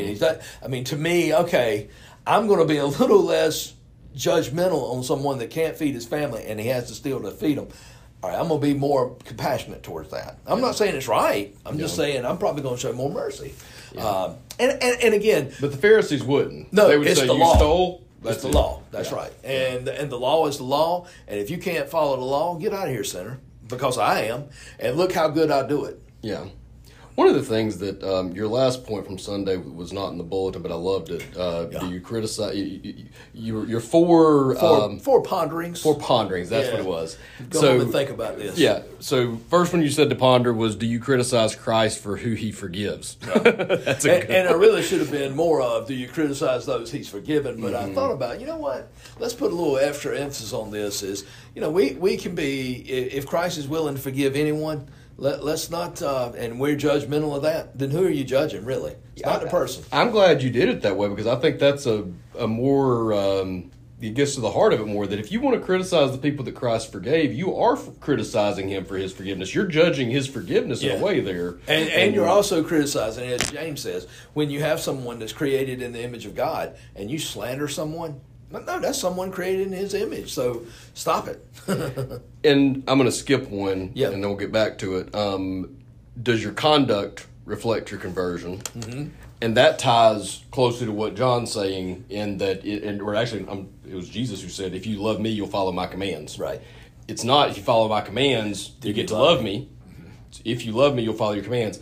I mean, to me, okay, I'm going to be a little less judgmental on someone that can't feed his family and he has to steal to feed them. All right, I'm going to be more compassionate towards that. I'm not saying it's right. I'm just saying I'm probably going to show more mercy. Yeah. And again, but the Pharisees wouldn't. No, they would it's say the you law. stole. That's the law. That's right. And the law is the law. And if you can't follow the law, get out of here, sinner. Because I am. And look how good I do it. Yeah. One of the things that your last point from Sunday was not in the bulletin, but I loved it. Do you criticize? Your four ponderings. Four ponderings. That's what it was. Go home and think about this. Yeah. So first one you said to ponder was, do you criticize Christ for who He forgives? That's a good and it really should have been more of, do you criticize those He's forgiven? But I thought about, you know what? Let's put a little extra emphasis on this. Is we can be, if Christ is willing to forgive anyone. Let's not, and we're judgmental of that, then who are you judging, really? It's not the person. I'm glad you did it that way because I think that's a more, it gets to the heart of it more, that if you want to criticize the people that Christ forgave, you are criticizing Him for His forgiveness. You're judging His forgiveness in a way there. And you're also criticizing, as James says, when you have someone that's created in the image of God and you slander someone, no, that's someone created in His image. So stop it. And I'm going to skip one, Yeah. and then we'll get back to it. Does your conduct reflect your conversion? Mm-hmm. And that ties closely to what John's saying in that, it was Jesus who said, if you love me, you'll follow my commands. Right. It's not, if you follow my commands, you get to love me. Mm-hmm. If you love me, you'll follow your commands.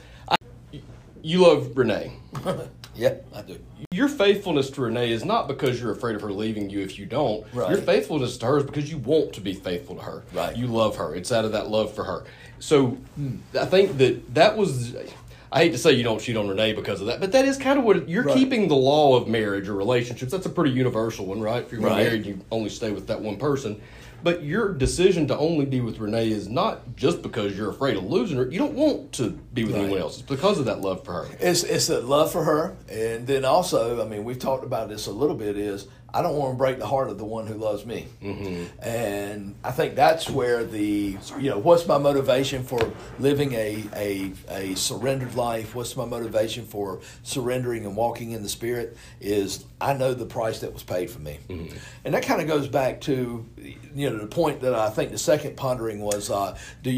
You love Renee. Yeah, I do. Your faithfulness to Renee is not because you're afraid of her leaving you if you don't. Right. Your faithfulness to her is because you want to be faithful to her. Right. You love her. It's out of that love for her. So I think that was, I hate to say you don't cheat on Renee because of that, but that is kind of what, you're keeping the law of marriage or relationships. That's a pretty universal one, right? If you're married, you only stay with that one person. But your decision to only be with Renee is not just because you're afraid of losing her. You don't want to be with anyone else. It's because of that love for her. It's that love for her. And then also, I mean, we've talked about this a little bit, is I don't want to break the heart of the one who loves me. Mm-hmm. And I think that's where what's my motivation for living a surrendered life? What's my motivation for surrendering and walking in the Spirit? Is I know the price that was paid for me. Mm-hmm. And that kind of goes back to, the point that I think the second pondering was, are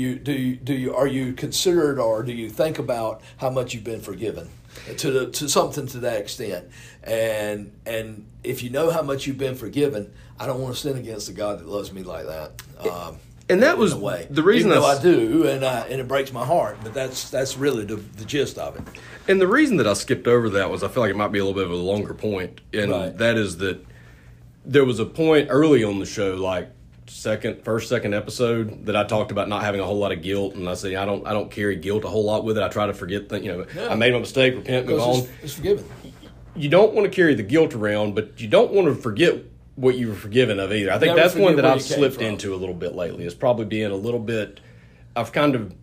you considered, or do you think about how much you've been forgiven? To something to that extent, and if you know how much you've been forgiven, I don't want to sin against the God that loves me like that. And that was the reason. Even though I do, and it breaks my heart, but that's really the gist of it. And the reason that I skipped over that was I feel like it might be a little bit of a longer point, and that is that there was a point early on the show, like first, second episode, that I talked about not having a whole lot of guilt, and I say I don't carry guilt a whole lot with it. I try to forget things. I made my mistake, repent, move on. It's forgiven. You don't want to carry the guilt around, but you don't want to forget what you were forgiven of either. I think that's one that I've slipped into a little bit lately. Is probably being a little bit. I've kind of.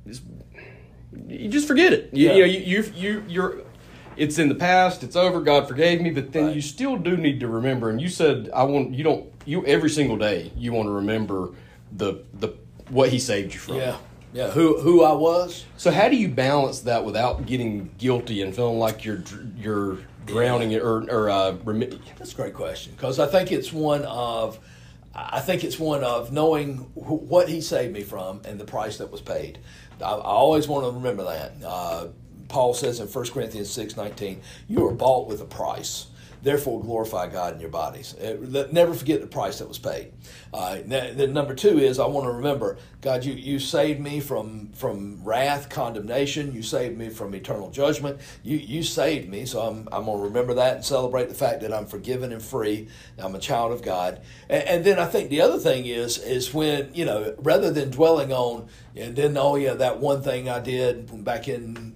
You just forget it. You're. It's in the past. It's over. God forgave me, but then you still do need to remember. And you said you every single day you want to remember the what He saved you from. Yeah. Who I was. So how do you balance that without getting guilty and feeling like you're drowning it or That's a great question, because I think it's one of knowing what He saved me from and the price that was paid. I always want to remember that. Paul says in 1 Corinthians 6:19, you are bought with a price. therefore glorify God in your bodies. Never forget the price that was paid. Then number two is I want to remember, God, you saved me from wrath, condemnation. You saved me from eternal judgment. You saved me, so I'm going to remember that and celebrate the fact that I'm forgiven and free. I'm a child of God. And then I think the other thing is when, rather than dwelling on, and then, that one thing I did back in,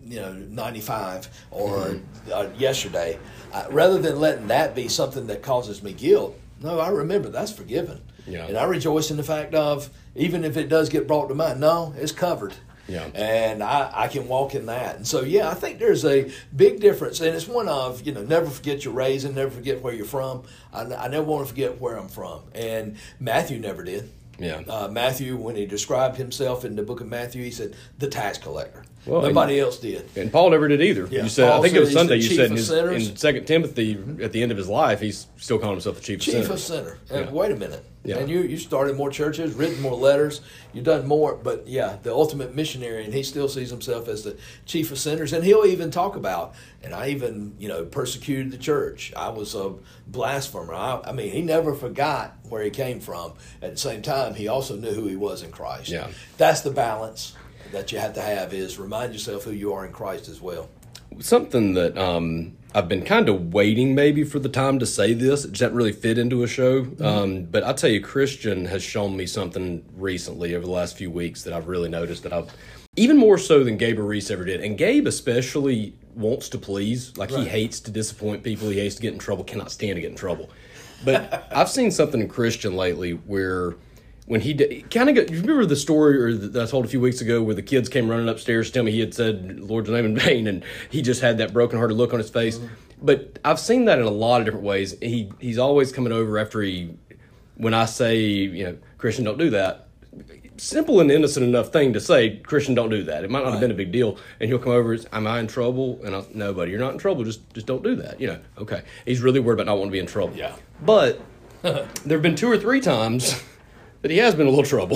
95 or yesterday, rather than letting that be something that causes me guilt, no, I remember that's forgiven. Yeah. And I rejoice in the fact of, even if it does get brought to mind, no, it's covered. Yeah. And I can walk in that. And so, I think there's a big difference. And it's one of, never forget your raising, never forget where you're from. I never want to forget where I'm from. And Matthew never did. Yeah. Matthew, when he described himself in the book of Matthew, he said, the tax collector. Well, nobody else did. And Paul never did either. Yeah, You said, Paul I think it was said Sunday, he's you the said chief of in 2 Timothy, at the end of his life, he's still calling himself the chief of sinners. Chief of sinner. And Yeah. wait a minute. Yeah. And you started more churches, written more letters, you've done more, but the ultimate missionary, and he still sees himself as the chief of sinners. And he'll even talk about, and I even, persecuted the church. I was a blasphemer. I mean, he never forgot where he came from. At the same time, he also knew who he was in Christ. Yeah. That's the balance that you have to have, is remind yourself who you are in Christ as well. Something that I've been kind of waiting maybe for the time to say this. It just hasn't really fit into a show. But I tell you, Christian has shown me something recently over the last few weeks that I've really noticed that I've, even more so than Gabe Reese ever did. And Gabe especially wants to please. Like, he hates to disappoint people. He hates to get in trouble, cannot stand to get in trouble. But I've seen something in Christian lately where when he kind of got, you remember the story that I told a few weeks ago where the kids came running upstairs to tell me he had said Lord's name in vain, and he just had that brokenhearted look on his face. But I've seen that in a lot of different ways. He's always coming over after when I say, Christian, don't do that. Simple and innocent enough thing to say, Christian, don't do that. It might not have been a big deal. And he'll come over, am I in trouble? And no, buddy, you're not in trouble. Just don't do that. Okay. He's really worried about not wanting to be in trouble. Yeah. But there have been 2 or 3 times that he has been in a little trouble.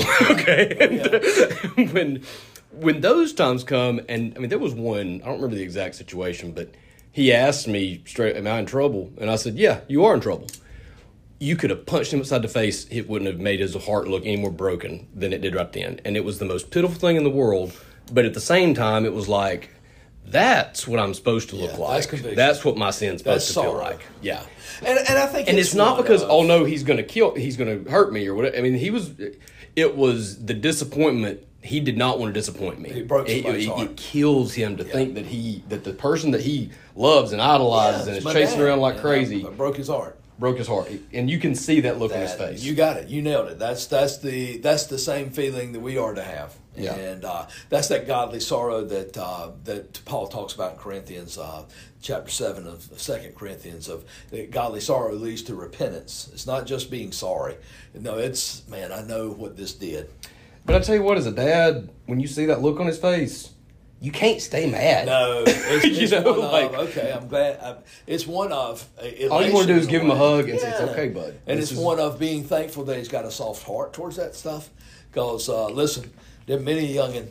Okay. And when those times come, and I mean, there was one, I don't remember the exact situation, but he asked me straight, am I in trouble? And I said, yeah, you are in trouble. You could have punched him upside the face. It wouldn't have made his heart look any more broken than it did right then. And it was the most pitiful thing in the world. But at the same time, it was like, that's what I'm supposed to look like. That's conviction. That's what my sin's supposed to feel sorrow. like. Yeah. And I think And it's not because, no, he's going to hurt me or whatever. I mean, it was the disappointment. He did not want to disappoint me. He broke somebody's heart. It kills him to think that the person that he loves and idolizes and is chasing around like crazy broke his heart. Broke his heart, and you can see that look on his face. You got it. You nailed it. That's the same feeling that we are to have. Yeah. And that's that godly sorrow that Paul talks about in Corinthians, chapter 7 of 2 Corinthians, of that godly sorrow leads to repentance. It's not just being sorry. No, it's, man, I know what this did. But I tell you what, as a dad, when you see that look on his face, you can't stay mad. No, it's one like, of, okay, I'm glad. It's one of. All you want to do is give him a hug and say, it's okay, bud. And it's one of being thankful that he's got a soft heart towards that stuff. Because, listen, there are many youngin',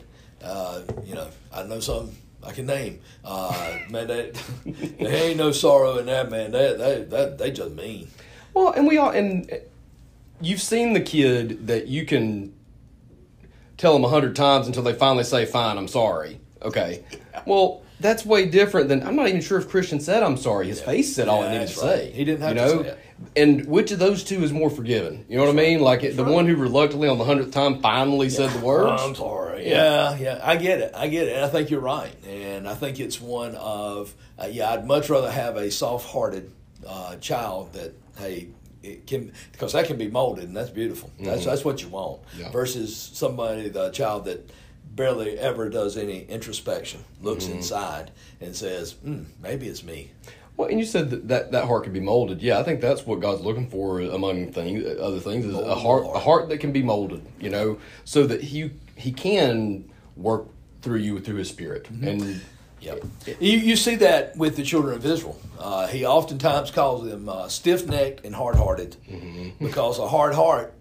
I know some I can name. Man, there ain't no sorrow in that, man. They just mean. Well, and you've seen the kid that you can tell them 100 times until they finally say, fine, I'm sorry. Okay. Well, that's way different than, I'm not even sure if Christian said I'm sorry. His face said all it needed to say. He didn't have to say it. And which of those two is more forgiven? You know what I mean? Like the one who reluctantly on the 100th time finally said the words? I'm sorry. Yeah. I get it. And I think you're right. And I think it's one of, I'd much rather have a soft-hearted child that, hey, it can, because that can be molded, and that's beautiful. That's what you want. Yeah. Versus somebody, the child that barely ever does any introspection, looks inside and says, maybe it's me. Well, and you said that heart could be molded. Yeah, I think that's what God's looking for among other things, is a heart that can be molded, so that he can work through you through his Spirit. And yep. You see that with the children of Israel. He oftentimes calls them stiff-necked and hard-hearted, because a hard heart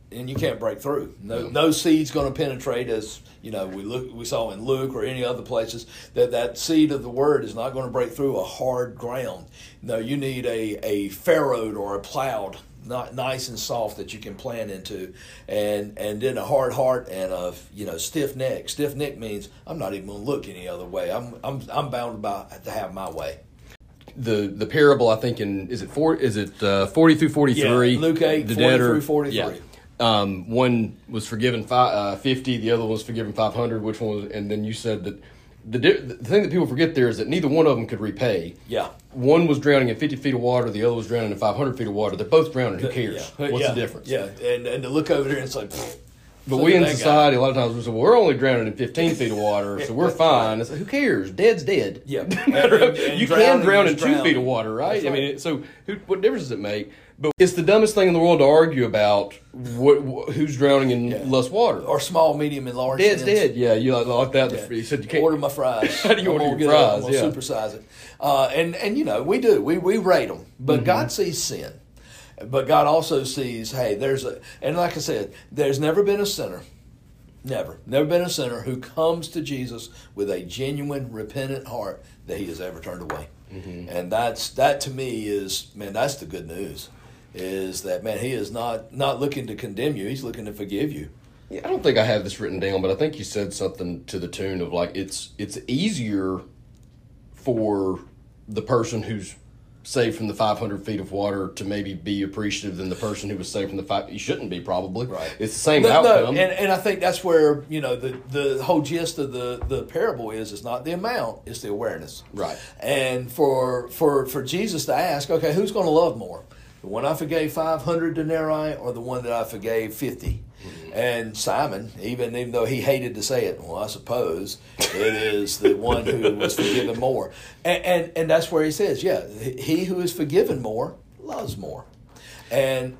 and you can't break through. No seed's going to penetrate, as we saw in Luke or any other places, that seed of the word is not going to break through a hard ground. No, you need a farrowed or a plowed, not nice and soft, that you can plant into, and then a hard heart and a stiff neck. Stiff neck means I'm not even going to look any other way. I'm bound to have my way. The parable, I think, is it 40 through 43? Yeah, Luke 8, 40 through 43. Yeah. One was forgiven 50, the other one was forgiven 500. Which one was? And then you said that the thing that people forget there is that neither one of them could repay. Yeah. One was drowning in 50 feet of water, the other was drowning in 500 feet of water. They're both drowning. Who cares? Yeah. What's the difference? Yeah, and to look over there and it's like, but we in society, a lot of times, we say, well, we're only drowning in 15 feet of water, so we're fine. It's like, who cares? Dead's dead. Yeah. You can drown in 2 feet of water, right? That's I mean, so what difference does it make? But it's the dumbest thing in the world to argue about who's drowning in less water. Or small, medium, and large. Dead's sins. dead. Yeah, you like that. Yeah. You said you can't order my fries. How do you order your fries? I'm gonna supersize it. And we do. We rate them. But God sees sin. But God also sees, hey, and like I said, there's never been a sinner. Never been a sinner who comes to Jesus with a genuine, repentant heart that he has ever turned away. Mm-hmm. And that to me is, man, that's the good news. Is that, man, he is not looking to condemn you. He's looking to forgive you. Yeah, I don't think I have this written down, but I think you said something to the tune of like it's easier for the person who's saved from the 500 feet of water to maybe be appreciative than the person who was saved from the five. You shouldn't be, probably. Right. It's the same outcome. No, and I think that's where the whole gist of the parable is. It's not the amount; it's the awareness. Right. And for Jesus to ask, okay, who's going to love more? The one I forgave 500 denarii or the one that I forgave 50? Mm-hmm. And Simon, even though he hated to say it, well, I suppose it is the one who was forgiven more. And that's where he says, yeah, he who is forgiven more loves more. But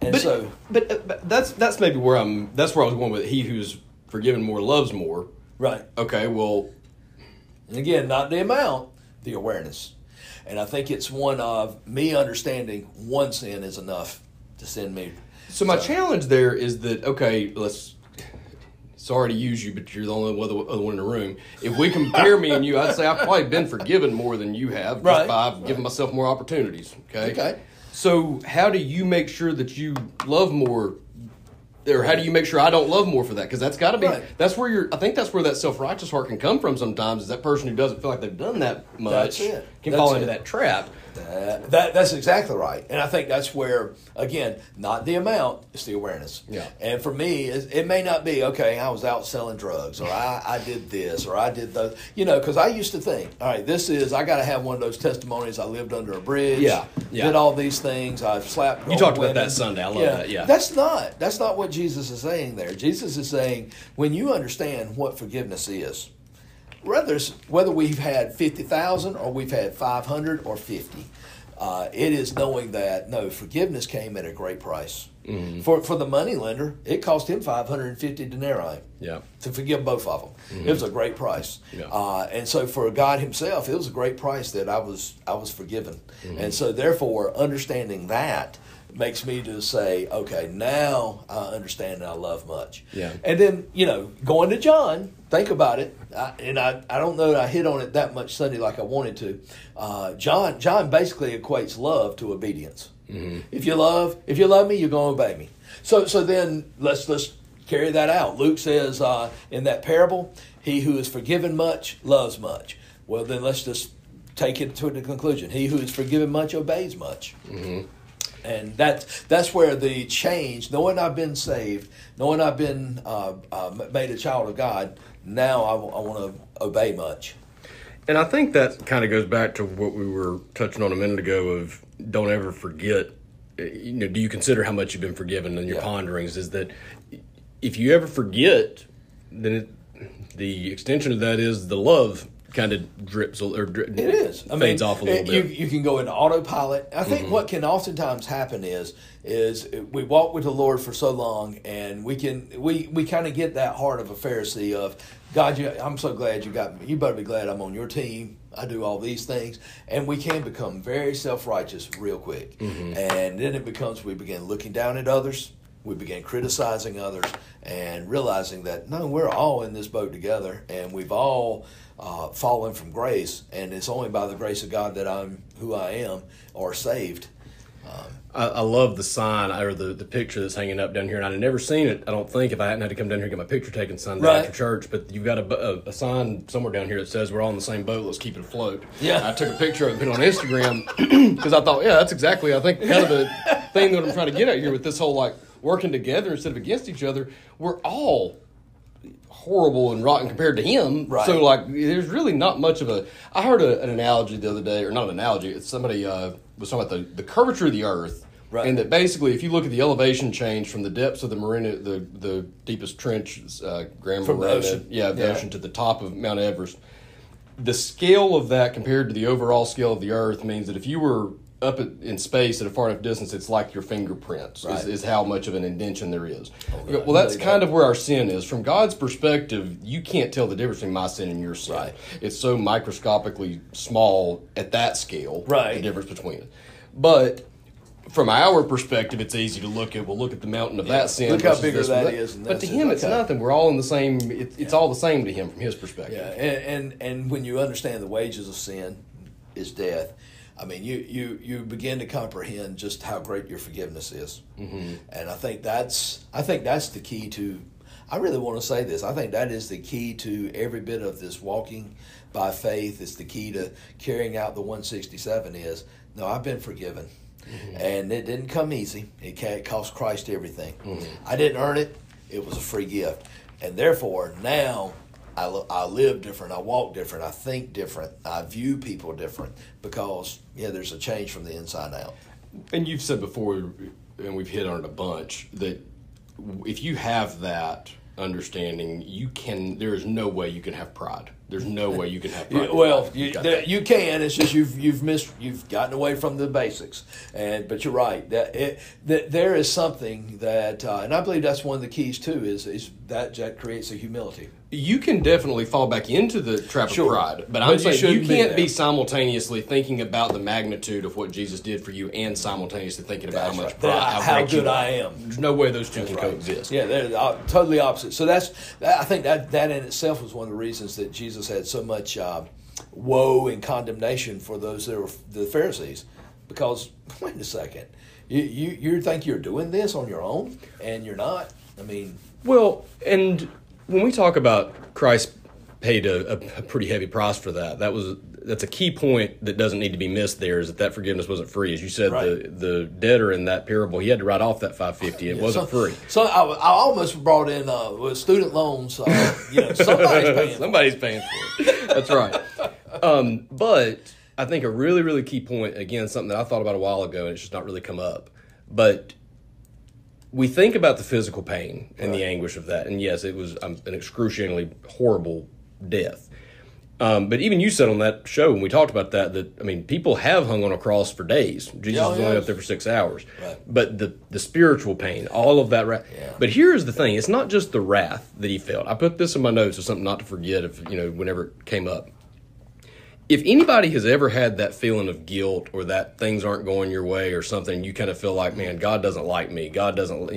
that's maybe where that's where I was going with it. He who's forgiven more loves more. Right. Okay, well. And again, not the amount, the awareness. And I think it's one of me understanding one sin is enough to send me. So my challenge there is that, okay, sorry to use you, but you're the only other one in the room. If we compare me and you, I'd say I've probably been forgiven more than you have, just by giving myself more opportunities. Okay. So how do you make sure that you love more? Or how do you make sure I don't love more for that? Because that's got to be, that's where I think that's where that self-righteous heart can come from sometimes, is that person who doesn't feel like they've done that much can fall into that trap. That's exactly right. And I think that's where, again, not the amount, it's the awareness. Yeah. And for me, it may not be, okay, I was out selling drugs, or I did this, or I did those. Because I used to think, all right, I got to have one of those testimonies. I lived under a bridge, did all these things, I slapped You talked about that Sunday. I love that, yeah. That's not what Jesus is saying there. Jesus is saying, when you understand what forgiveness is, whether we've had 50,000 or we've had 500 or 50, it is knowing that, no, forgiveness came at a great price. Mm-hmm. For the money lender, it cost him 550 denarii to forgive both of them. Mm-hmm. It was a great price. Yeah. And so for God himself, it was a great price that I was forgiven. Mm-hmm. And so therefore, understanding that makes me to say, okay, now I understand and I love much. Yeah. And then, going to John, think about it. I don't know that I hit on it that much Sunday like I wanted to. John basically equates love to obedience. Mm-hmm. If you love me, you're going to obey me. So then let's carry that out. Luke says in that parable, he who is forgiven much loves much. Well, then let's just take it to the conclusion. He who is forgiven much obeys much. Mm-hmm. And that's where the change, knowing I've been saved, knowing I've been made a child of God, now I want to obey much. And I think that kind of goes back to what we were touching on a minute ago of don't ever forget, do you consider how much you've been forgiven in your ponderings, is that if you ever forget, then the extension of that is the love kind of drips or fades off a little bit. You can go into autopilot. I think what can oftentimes happen is we walk with the Lord for so long, and we kind of get that heart of a Pharisee of, God, I'm so glad you got me. You better be glad I'm on your team. I do all these things. And we can become very self-righteous real quick. Mm-hmm. And then it becomes we begin looking down at others. we began criticizing others and realizing that, no, we're all in this boat together, and we've all fallen from grace, and it's only by the grace of God that I'm who I am or saved. I love the sign or the picture that's hanging up down here, and I'd never seen it, I don't think, if I hadn't had to come down here and get my picture taken Sunday after church. But you've got a sign somewhere down here that says we're all in the same boat, let's keep it afloat. Yeah. I took a picture of it on Instagram because I thought, that's exactly, I think, kind of the thing that I'm trying to get at here with this whole, like, working together instead of against each other. We're all horrible and rotten compared to him. Right. So, like, there's really not much of a... I heard an analogy the other day, or not an analogy, it's somebody was talking about the curvature of the earth. Right. And that basically, if you look at the elevation change from the depths of the deepest trench, Grand From the ocean. the ocean to the top of Mount Everest, the scale of that compared to the overall scale of the Earth means that if you were up in space at a far enough distance, it's like your fingerprints is how much of an indention there is. Well, that's kind of where our sin is. From God's perspective, you can't tell the difference between my sin and your sin. Right. It's so microscopically small at that scale, right. the difference between it. But from our perspective, it's easy to look at the mountain of that sin. Look how bigger that is. But to him, it's nothing. We're all in the same. It's all the same to him from his perspective. Yeah, and when you understand the wages of sin is death, I mean, you begin to comprehend just how great your forgiveness is. Mm-hmm. And I think that's the key to. I really want to say this. I think that is the key to every bit of this walking by faith. It's the key to carrying out the 167 is, no, I've been forgiven. Mm-hmm. And it didn't come easy. It cost Christ everything. Mm-hmm. I didn't earn it. It was a free gift. And therefore, now I live different. I walk different. I think different. I view people different because, there's a change from the inside out. And you've said before, and we've hit on it a bunch, that if you have that understanding, there is no way you can have pride. There's no way you can have pride. You can. It's just you've gotten away from the basics. But you're right. That there is something that, and I believe that's one of the keys too. Is that creates a humility. You can definitely fall back into the trap of pride, but I'm saying you can't be simultaneously thinking about the magnitude of what Jesus did for you and simultaneously thinking about how much pride, how good I am. There's no way those two can coexist. Yeah, they're totally opposite. So I think that in itself was one of the reasons that Jesus had so much woe and condemnation for those that were the Pharisees, because wait a second, you think you're doing this on your own and you're not. I mean, and when we talk about Christ paid a pretty heavy price for that's a key point that doesn't need to be missed there, is that forgiveness wasn't free. As you said, the debtor in that parable, he had to write off that $550. It wasn't free. So I almost brought in with student loans. Somebody's paying for it. That's right. But I think a really, really key point, again, something that I thought about a while ago, and it's just not really come up, but we think about the physical pain and the anguish of that. And yes, it was an excruciatingly horrible death. But even you said on that show when we talked about that, people have hung on a cross for days. Jesus was only up there for 6 hours. Right. But the spiritual pain, all of that. But here's the thing. It's not just the wrath that he felt. I put this in my notes as something not to forget whenever it came up. If anybody has ever had that feeling of guilt or that things aren't going your way or something, you kind of feel like, man, God doesn't like me. God doesn't,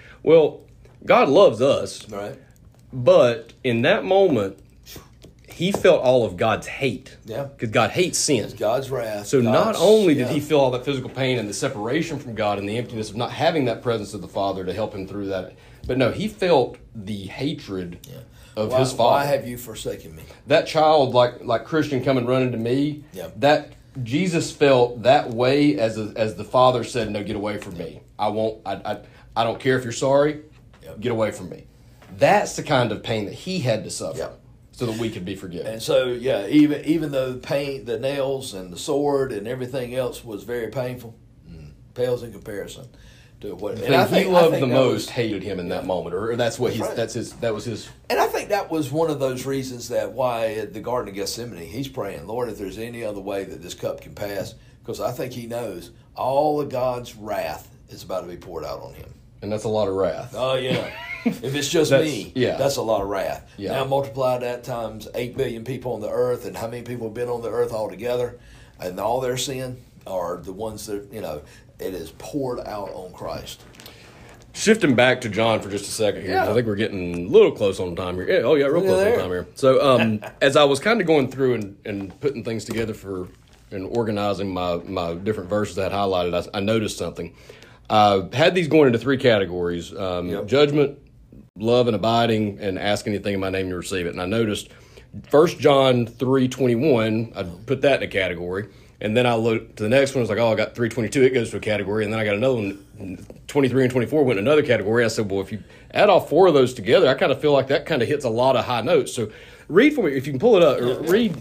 God loves us. Right. But in that moment, he felt all of God's hate. Yeah. Because God hates sin. It's God's wrath. So not only did he feel all that physical pain and the separation from God and the emptiness of not having that presence of the Father to help him through that, but no, he felt the hatred of his Father. Why have you forsaken me? That child, like Christian coming running to me, that Jesus felt that way as the Father said, no, get away from me. I don't care if you're sorry, get away from me. That's the kind of pain that he had to suffer so that we could be forgiven. And so, even though the pain, the nails and the sword and everything else was very painful, pales in comparison to what the thing he loved the most hated him in that moment, or that's what that was his. And I think that was one of those reasons that why at the Garden of Gethsemane he's praying, Lord, if there's any other way that this cup can pass, because I think he knows all of God's wrath is about to be poured out on him. And that's a lot of wrath. Oh yeah. If it's just me, that's a lot of wrath. Yeah. Now multiply that times 8 billion people on the earth, and how many people have been on the earth altogether, and all their sin are the ones that it is poured out on Christ. Shifting back to John for just a second here, 'cause Yeah. I think we're getting a little close on time here. Yeah, real Look at close on there. time here. So, as I was kind of going through and putting things together and organizing my different verses that I had highlighted, I noticed something. Had these going into three categories: judgment, love, and abiding, and ask anything in my name to receive it. And I noticed 1 John 3:21, I put that in a category. And then I looked to the next one. I was like, oh, I got 3:22. It goes to a category. And then I got another one, 23 and 24 went in another category. I said, well, if you add all four of those together, I kind of feel like that kind of hits a lot of high notes. So read for me, if you can pull it up, read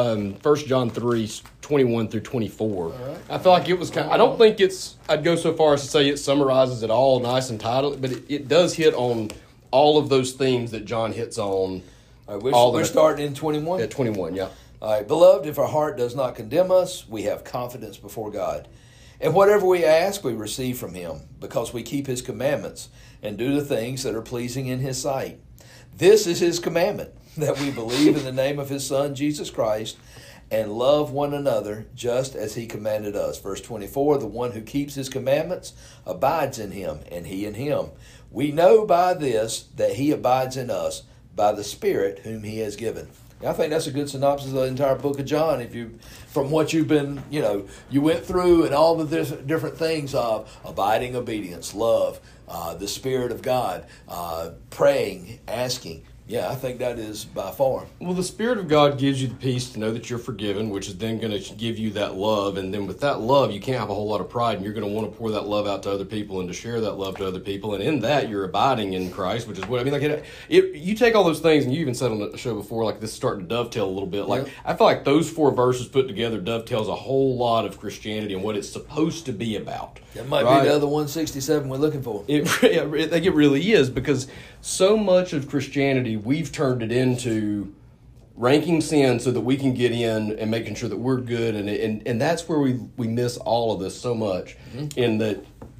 1 John 3:21 through 24. Right. I feel like it was kind of, I don't think I'd go so far as to say it summarizes it all nice and titled, but it does hit on all of those themes that John hits on. All right, we're starting in 21? At 21, yeah. All right, beloved, if our heart does not condemn us, we have confidence before God. And whatever we ask, we receive from him, because we keep his commandments and do the things that are pleasing in his sight. This is his commandment, that we believe in the name of his Son, Jesus Christ, and love one another just as he commanded us. Verse 24, the one who keeps his commandments abides in him, and he in him. We know by this that he abides in us, by the Spirit whom he has given. I think that's a good synopsis of the entire book of John. If you, from what you've been, you went through and all the different things of abiding obedience, love, the Spirit of God, praying, asking. Yeah, I think that is by far. Well, the Spirit of God gives you the peace to know that you're forgiven, which is then going to give you that love. And then with that love, you can't have a whole lot of pride, and you're going to want to pour that love out to other people and to share that love to other people. And in that, you're abiding in Christ, which is what I mean. Like, you take all those things, and you even said on the show before, like this is starting to dovetail a little bit. Like, I feel like those four verses put together dovetails a whole lot of Christianity and what it's supposed to be about. That might be the other 167 we're looking for. I think it really is, because so much of Christianity, we've turned it into ranking sin so that we can get in and making sure that we're good, and that's where we miss all of this so much. In that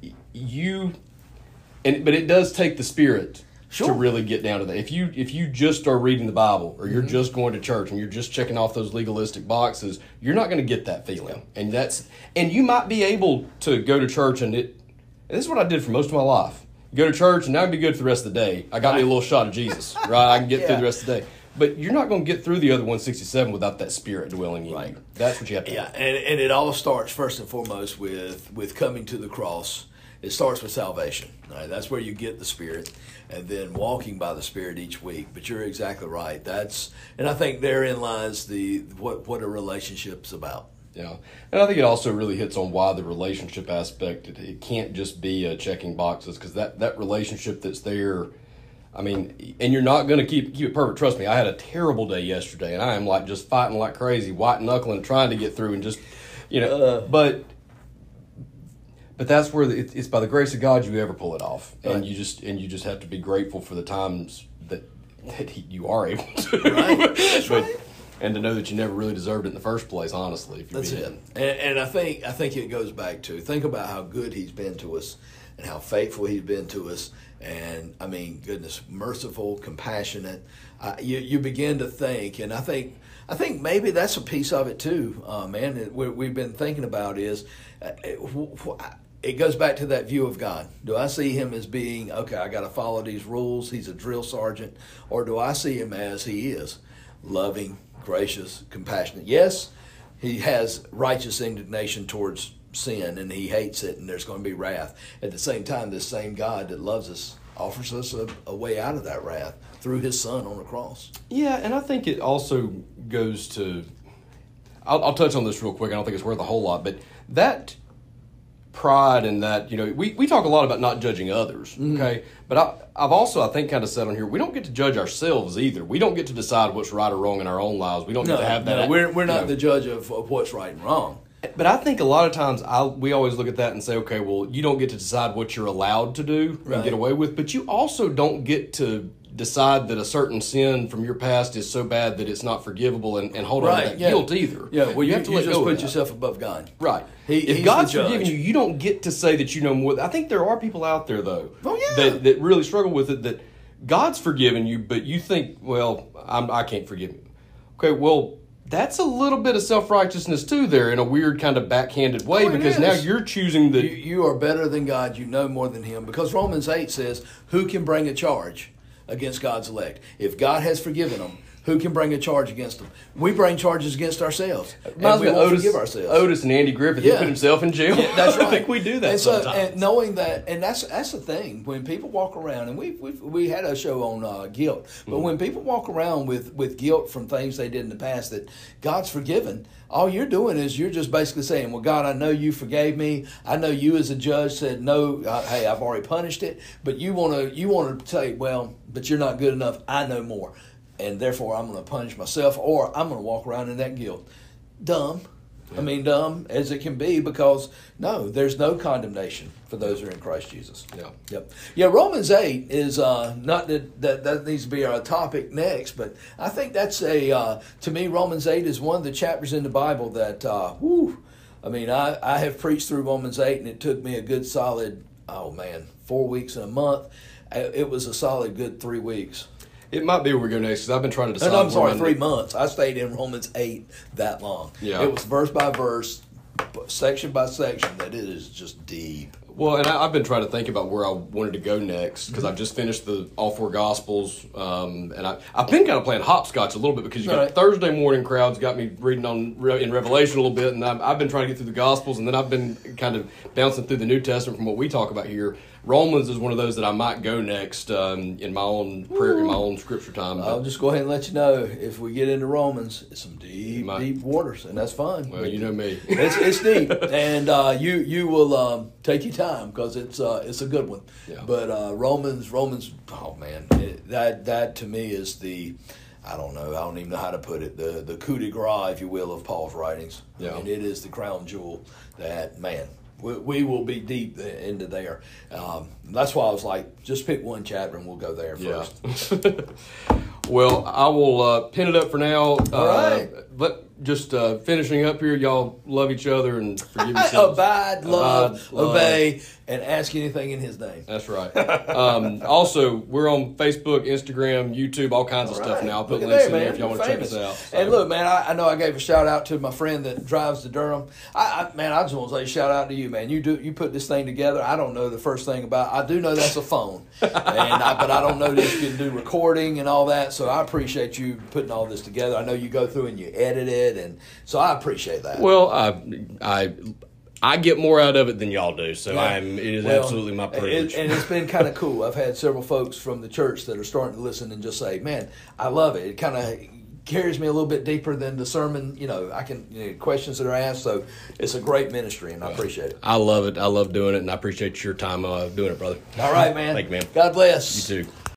but it does take the Spirit to really get down to that. If you just are reading the Bible, or you're just going to church and you're just checking off those legalistic boxes, you're not going to get that feeling. And you might be able to go to church and this is what I did for most of my life. Go to church and now I'd be good for the rest of the day. I got me a little shot of Jesus, right? I can get through the rest of the day. But you're not going to get through the other 167 without that Spirit dwelling in you. That's what you have to do. And it all starts first and foremost with coming to the cross. It starts with salvation. Right? That's where you get the Spirit, and then walking by the Spirit each week. But you're exactly right. And I think therein lies what a relationship's about. Yeah, and I think it also really hits on why the relationship aspect, it can't just be checking boxes, because that relationship that's there, I mean, and you're not going to keep it perfect. Trust me, I had a terrible day yesterday, and I am like just fighting like crazy, white knuckling, trying to get through, and just, but that's where it's by the grace of God you ever pull it off, and you just have to be grateful for the times that you are able to. Right. That's right. And to know that you never really deserved it in the first place, honestly. That's it. And I think it goes back to, think about how good he's been to us and how faithful he's been to us. And, I mean, goodness, merciful, compassionate. You begin to think, and I think maybe that's a piece of it too, man. We've been thinking about is, it goes back to that view of God. Do I see him as being, okay, I got to follow these rules, he's a drill sergeant, or do I see him as he is, loving, gracious, compassionate? Yes, he has righteous indignation towards sin, and he hates it, and there's going to be wrath. At the same time, this same God that loves us offers us a way out of that wrath through his Son on the cross. Yeah, and I think it also goes to, I'll touch on this real quick. I don't think it's worth a whole lot, but that pride and that, we talk a lot about not judging others, okay? But I've also, I think, kind of said on here, we don't get to judge ourselves either. We don't get to decide what's right or wrong in our own lives. We don't get to have that. No, we're not the judge of what's right and wrong. But I think a lot of times we always look at that and say, okay, well, you don't get to decide what you're allowed to do and get away with, but you also don't get to decide that a certain sin from your past is so bad that it's not forgivable and hold on to that guilt either. Yeah, well, you have to just put yourself above God. Right. If God's forgiven you, you don't get to say that you know more. I think there are people out there, though, that really struggle with it, that God's forgiven you, but you think, well, I can't forgive you. Okay, well, that's a little bit of self-righteousness too there in a weird kind of backhanded way, because now you're choosing the... You are better than God. You know more than him. Because Romans 8 says, who can bring a charge against God's elect? If God has forgiven them, who can bring a charge against them? We bring charges against ourselves. And we won't forgive ourselves. Otis and Andy Griffith, he put himself in jail. Yeah, that's right. I think we do that and sometimes. And knowing that, and that's the thing. When people walk around, and we had a show on guilt, but when people walk around with guilt from things they did in the past that God's forgiven, all you're doing is you're just basically saying, well, God, I know you forgave me. I know you as a judge said, no, hey, I've already punished it. But you want to say, well, but you're not good enough. I know more. And therefore, I'm going to punish myself, or I'm going to walk around in that guilt. Dumb. Yeah. I mean, dumb as it can be, because, no, there's no condemnation for those who are in Christ Jesus. Yeah. Yep. Yeah, Romans 8 is not that needs to be our topic next, but I think that's to me, Romans 8 is one of the chapters in the Bible that, I mean, I have preached through Romans 8, and it took me a good solid, 4 weeks and a month. It was a solid good 3 weeks. It might be where we go next, because I've been trying to decide. No, I'm sorry, 3 months. I stayed in Romans 8 that long. Yeah. It was verse by verse, section by section, that it is just deep. Well, and I've been trying to think about where I wanted to go next, because I've just finished all four Gospels, and I've been kind of playing hopscotch a little bit, because you got Thursday morning crowds got me reading in Revelation a little bit, and I've been trying to get through the Gospels, and then I've been kind of bouncing through the New Testament from what we talk about here. Romans is one of those that I might go next in my own prayer, in my own scripture time. I'll just go ahead and let you know, if we get into Romans, it's some deep waters, and that's fine. Well, you know me. It's deep, and you will take your time, because it's a good one. Yeah. But Romans, oh man, that to me is the, I don't know, I don't even know how to put it, the coup de grace, if you will, of Paul's writings. Yeah. I mean, it is the crown jewel that, man, we will be deep into there. That's why I was like, just pick one chapter and we'll go there first. Yeah. Well, I will pin it up for now. All right. But just finishing up here, y'all love each other and forgive yourselves. Abide, love, obey, and ask anything in his name. That's right. Also, we're on Facebook, Instagram, YouTube, all kinds of stuff now. I'll put links in there if y'all want to check us out. So. And look, man, I know I gave a shout out to my friend that drives to Durham. I just want to say shout out to you, man. You put this thing together. I don't know the first thing about it. I do know that's a phone, but I don't know that you can do recording and all that. So I appreciate you putting all this together. I know you go through and you edit it, and so I appreciate that. Well, I get more out of it than y'all do, so it is absolutely my privilege. And it's been kind of cool. I've had several folks from the church that are starting to listen and just say, man, I love it. It kind of carries me a little bit deeper than the sermon, questions that are asked. So it's a great ministry, and I appreciate it. I love it. I love doing it, and I appreciate your time doing it, brother. All right, man. Thank you, man. God bless. You too.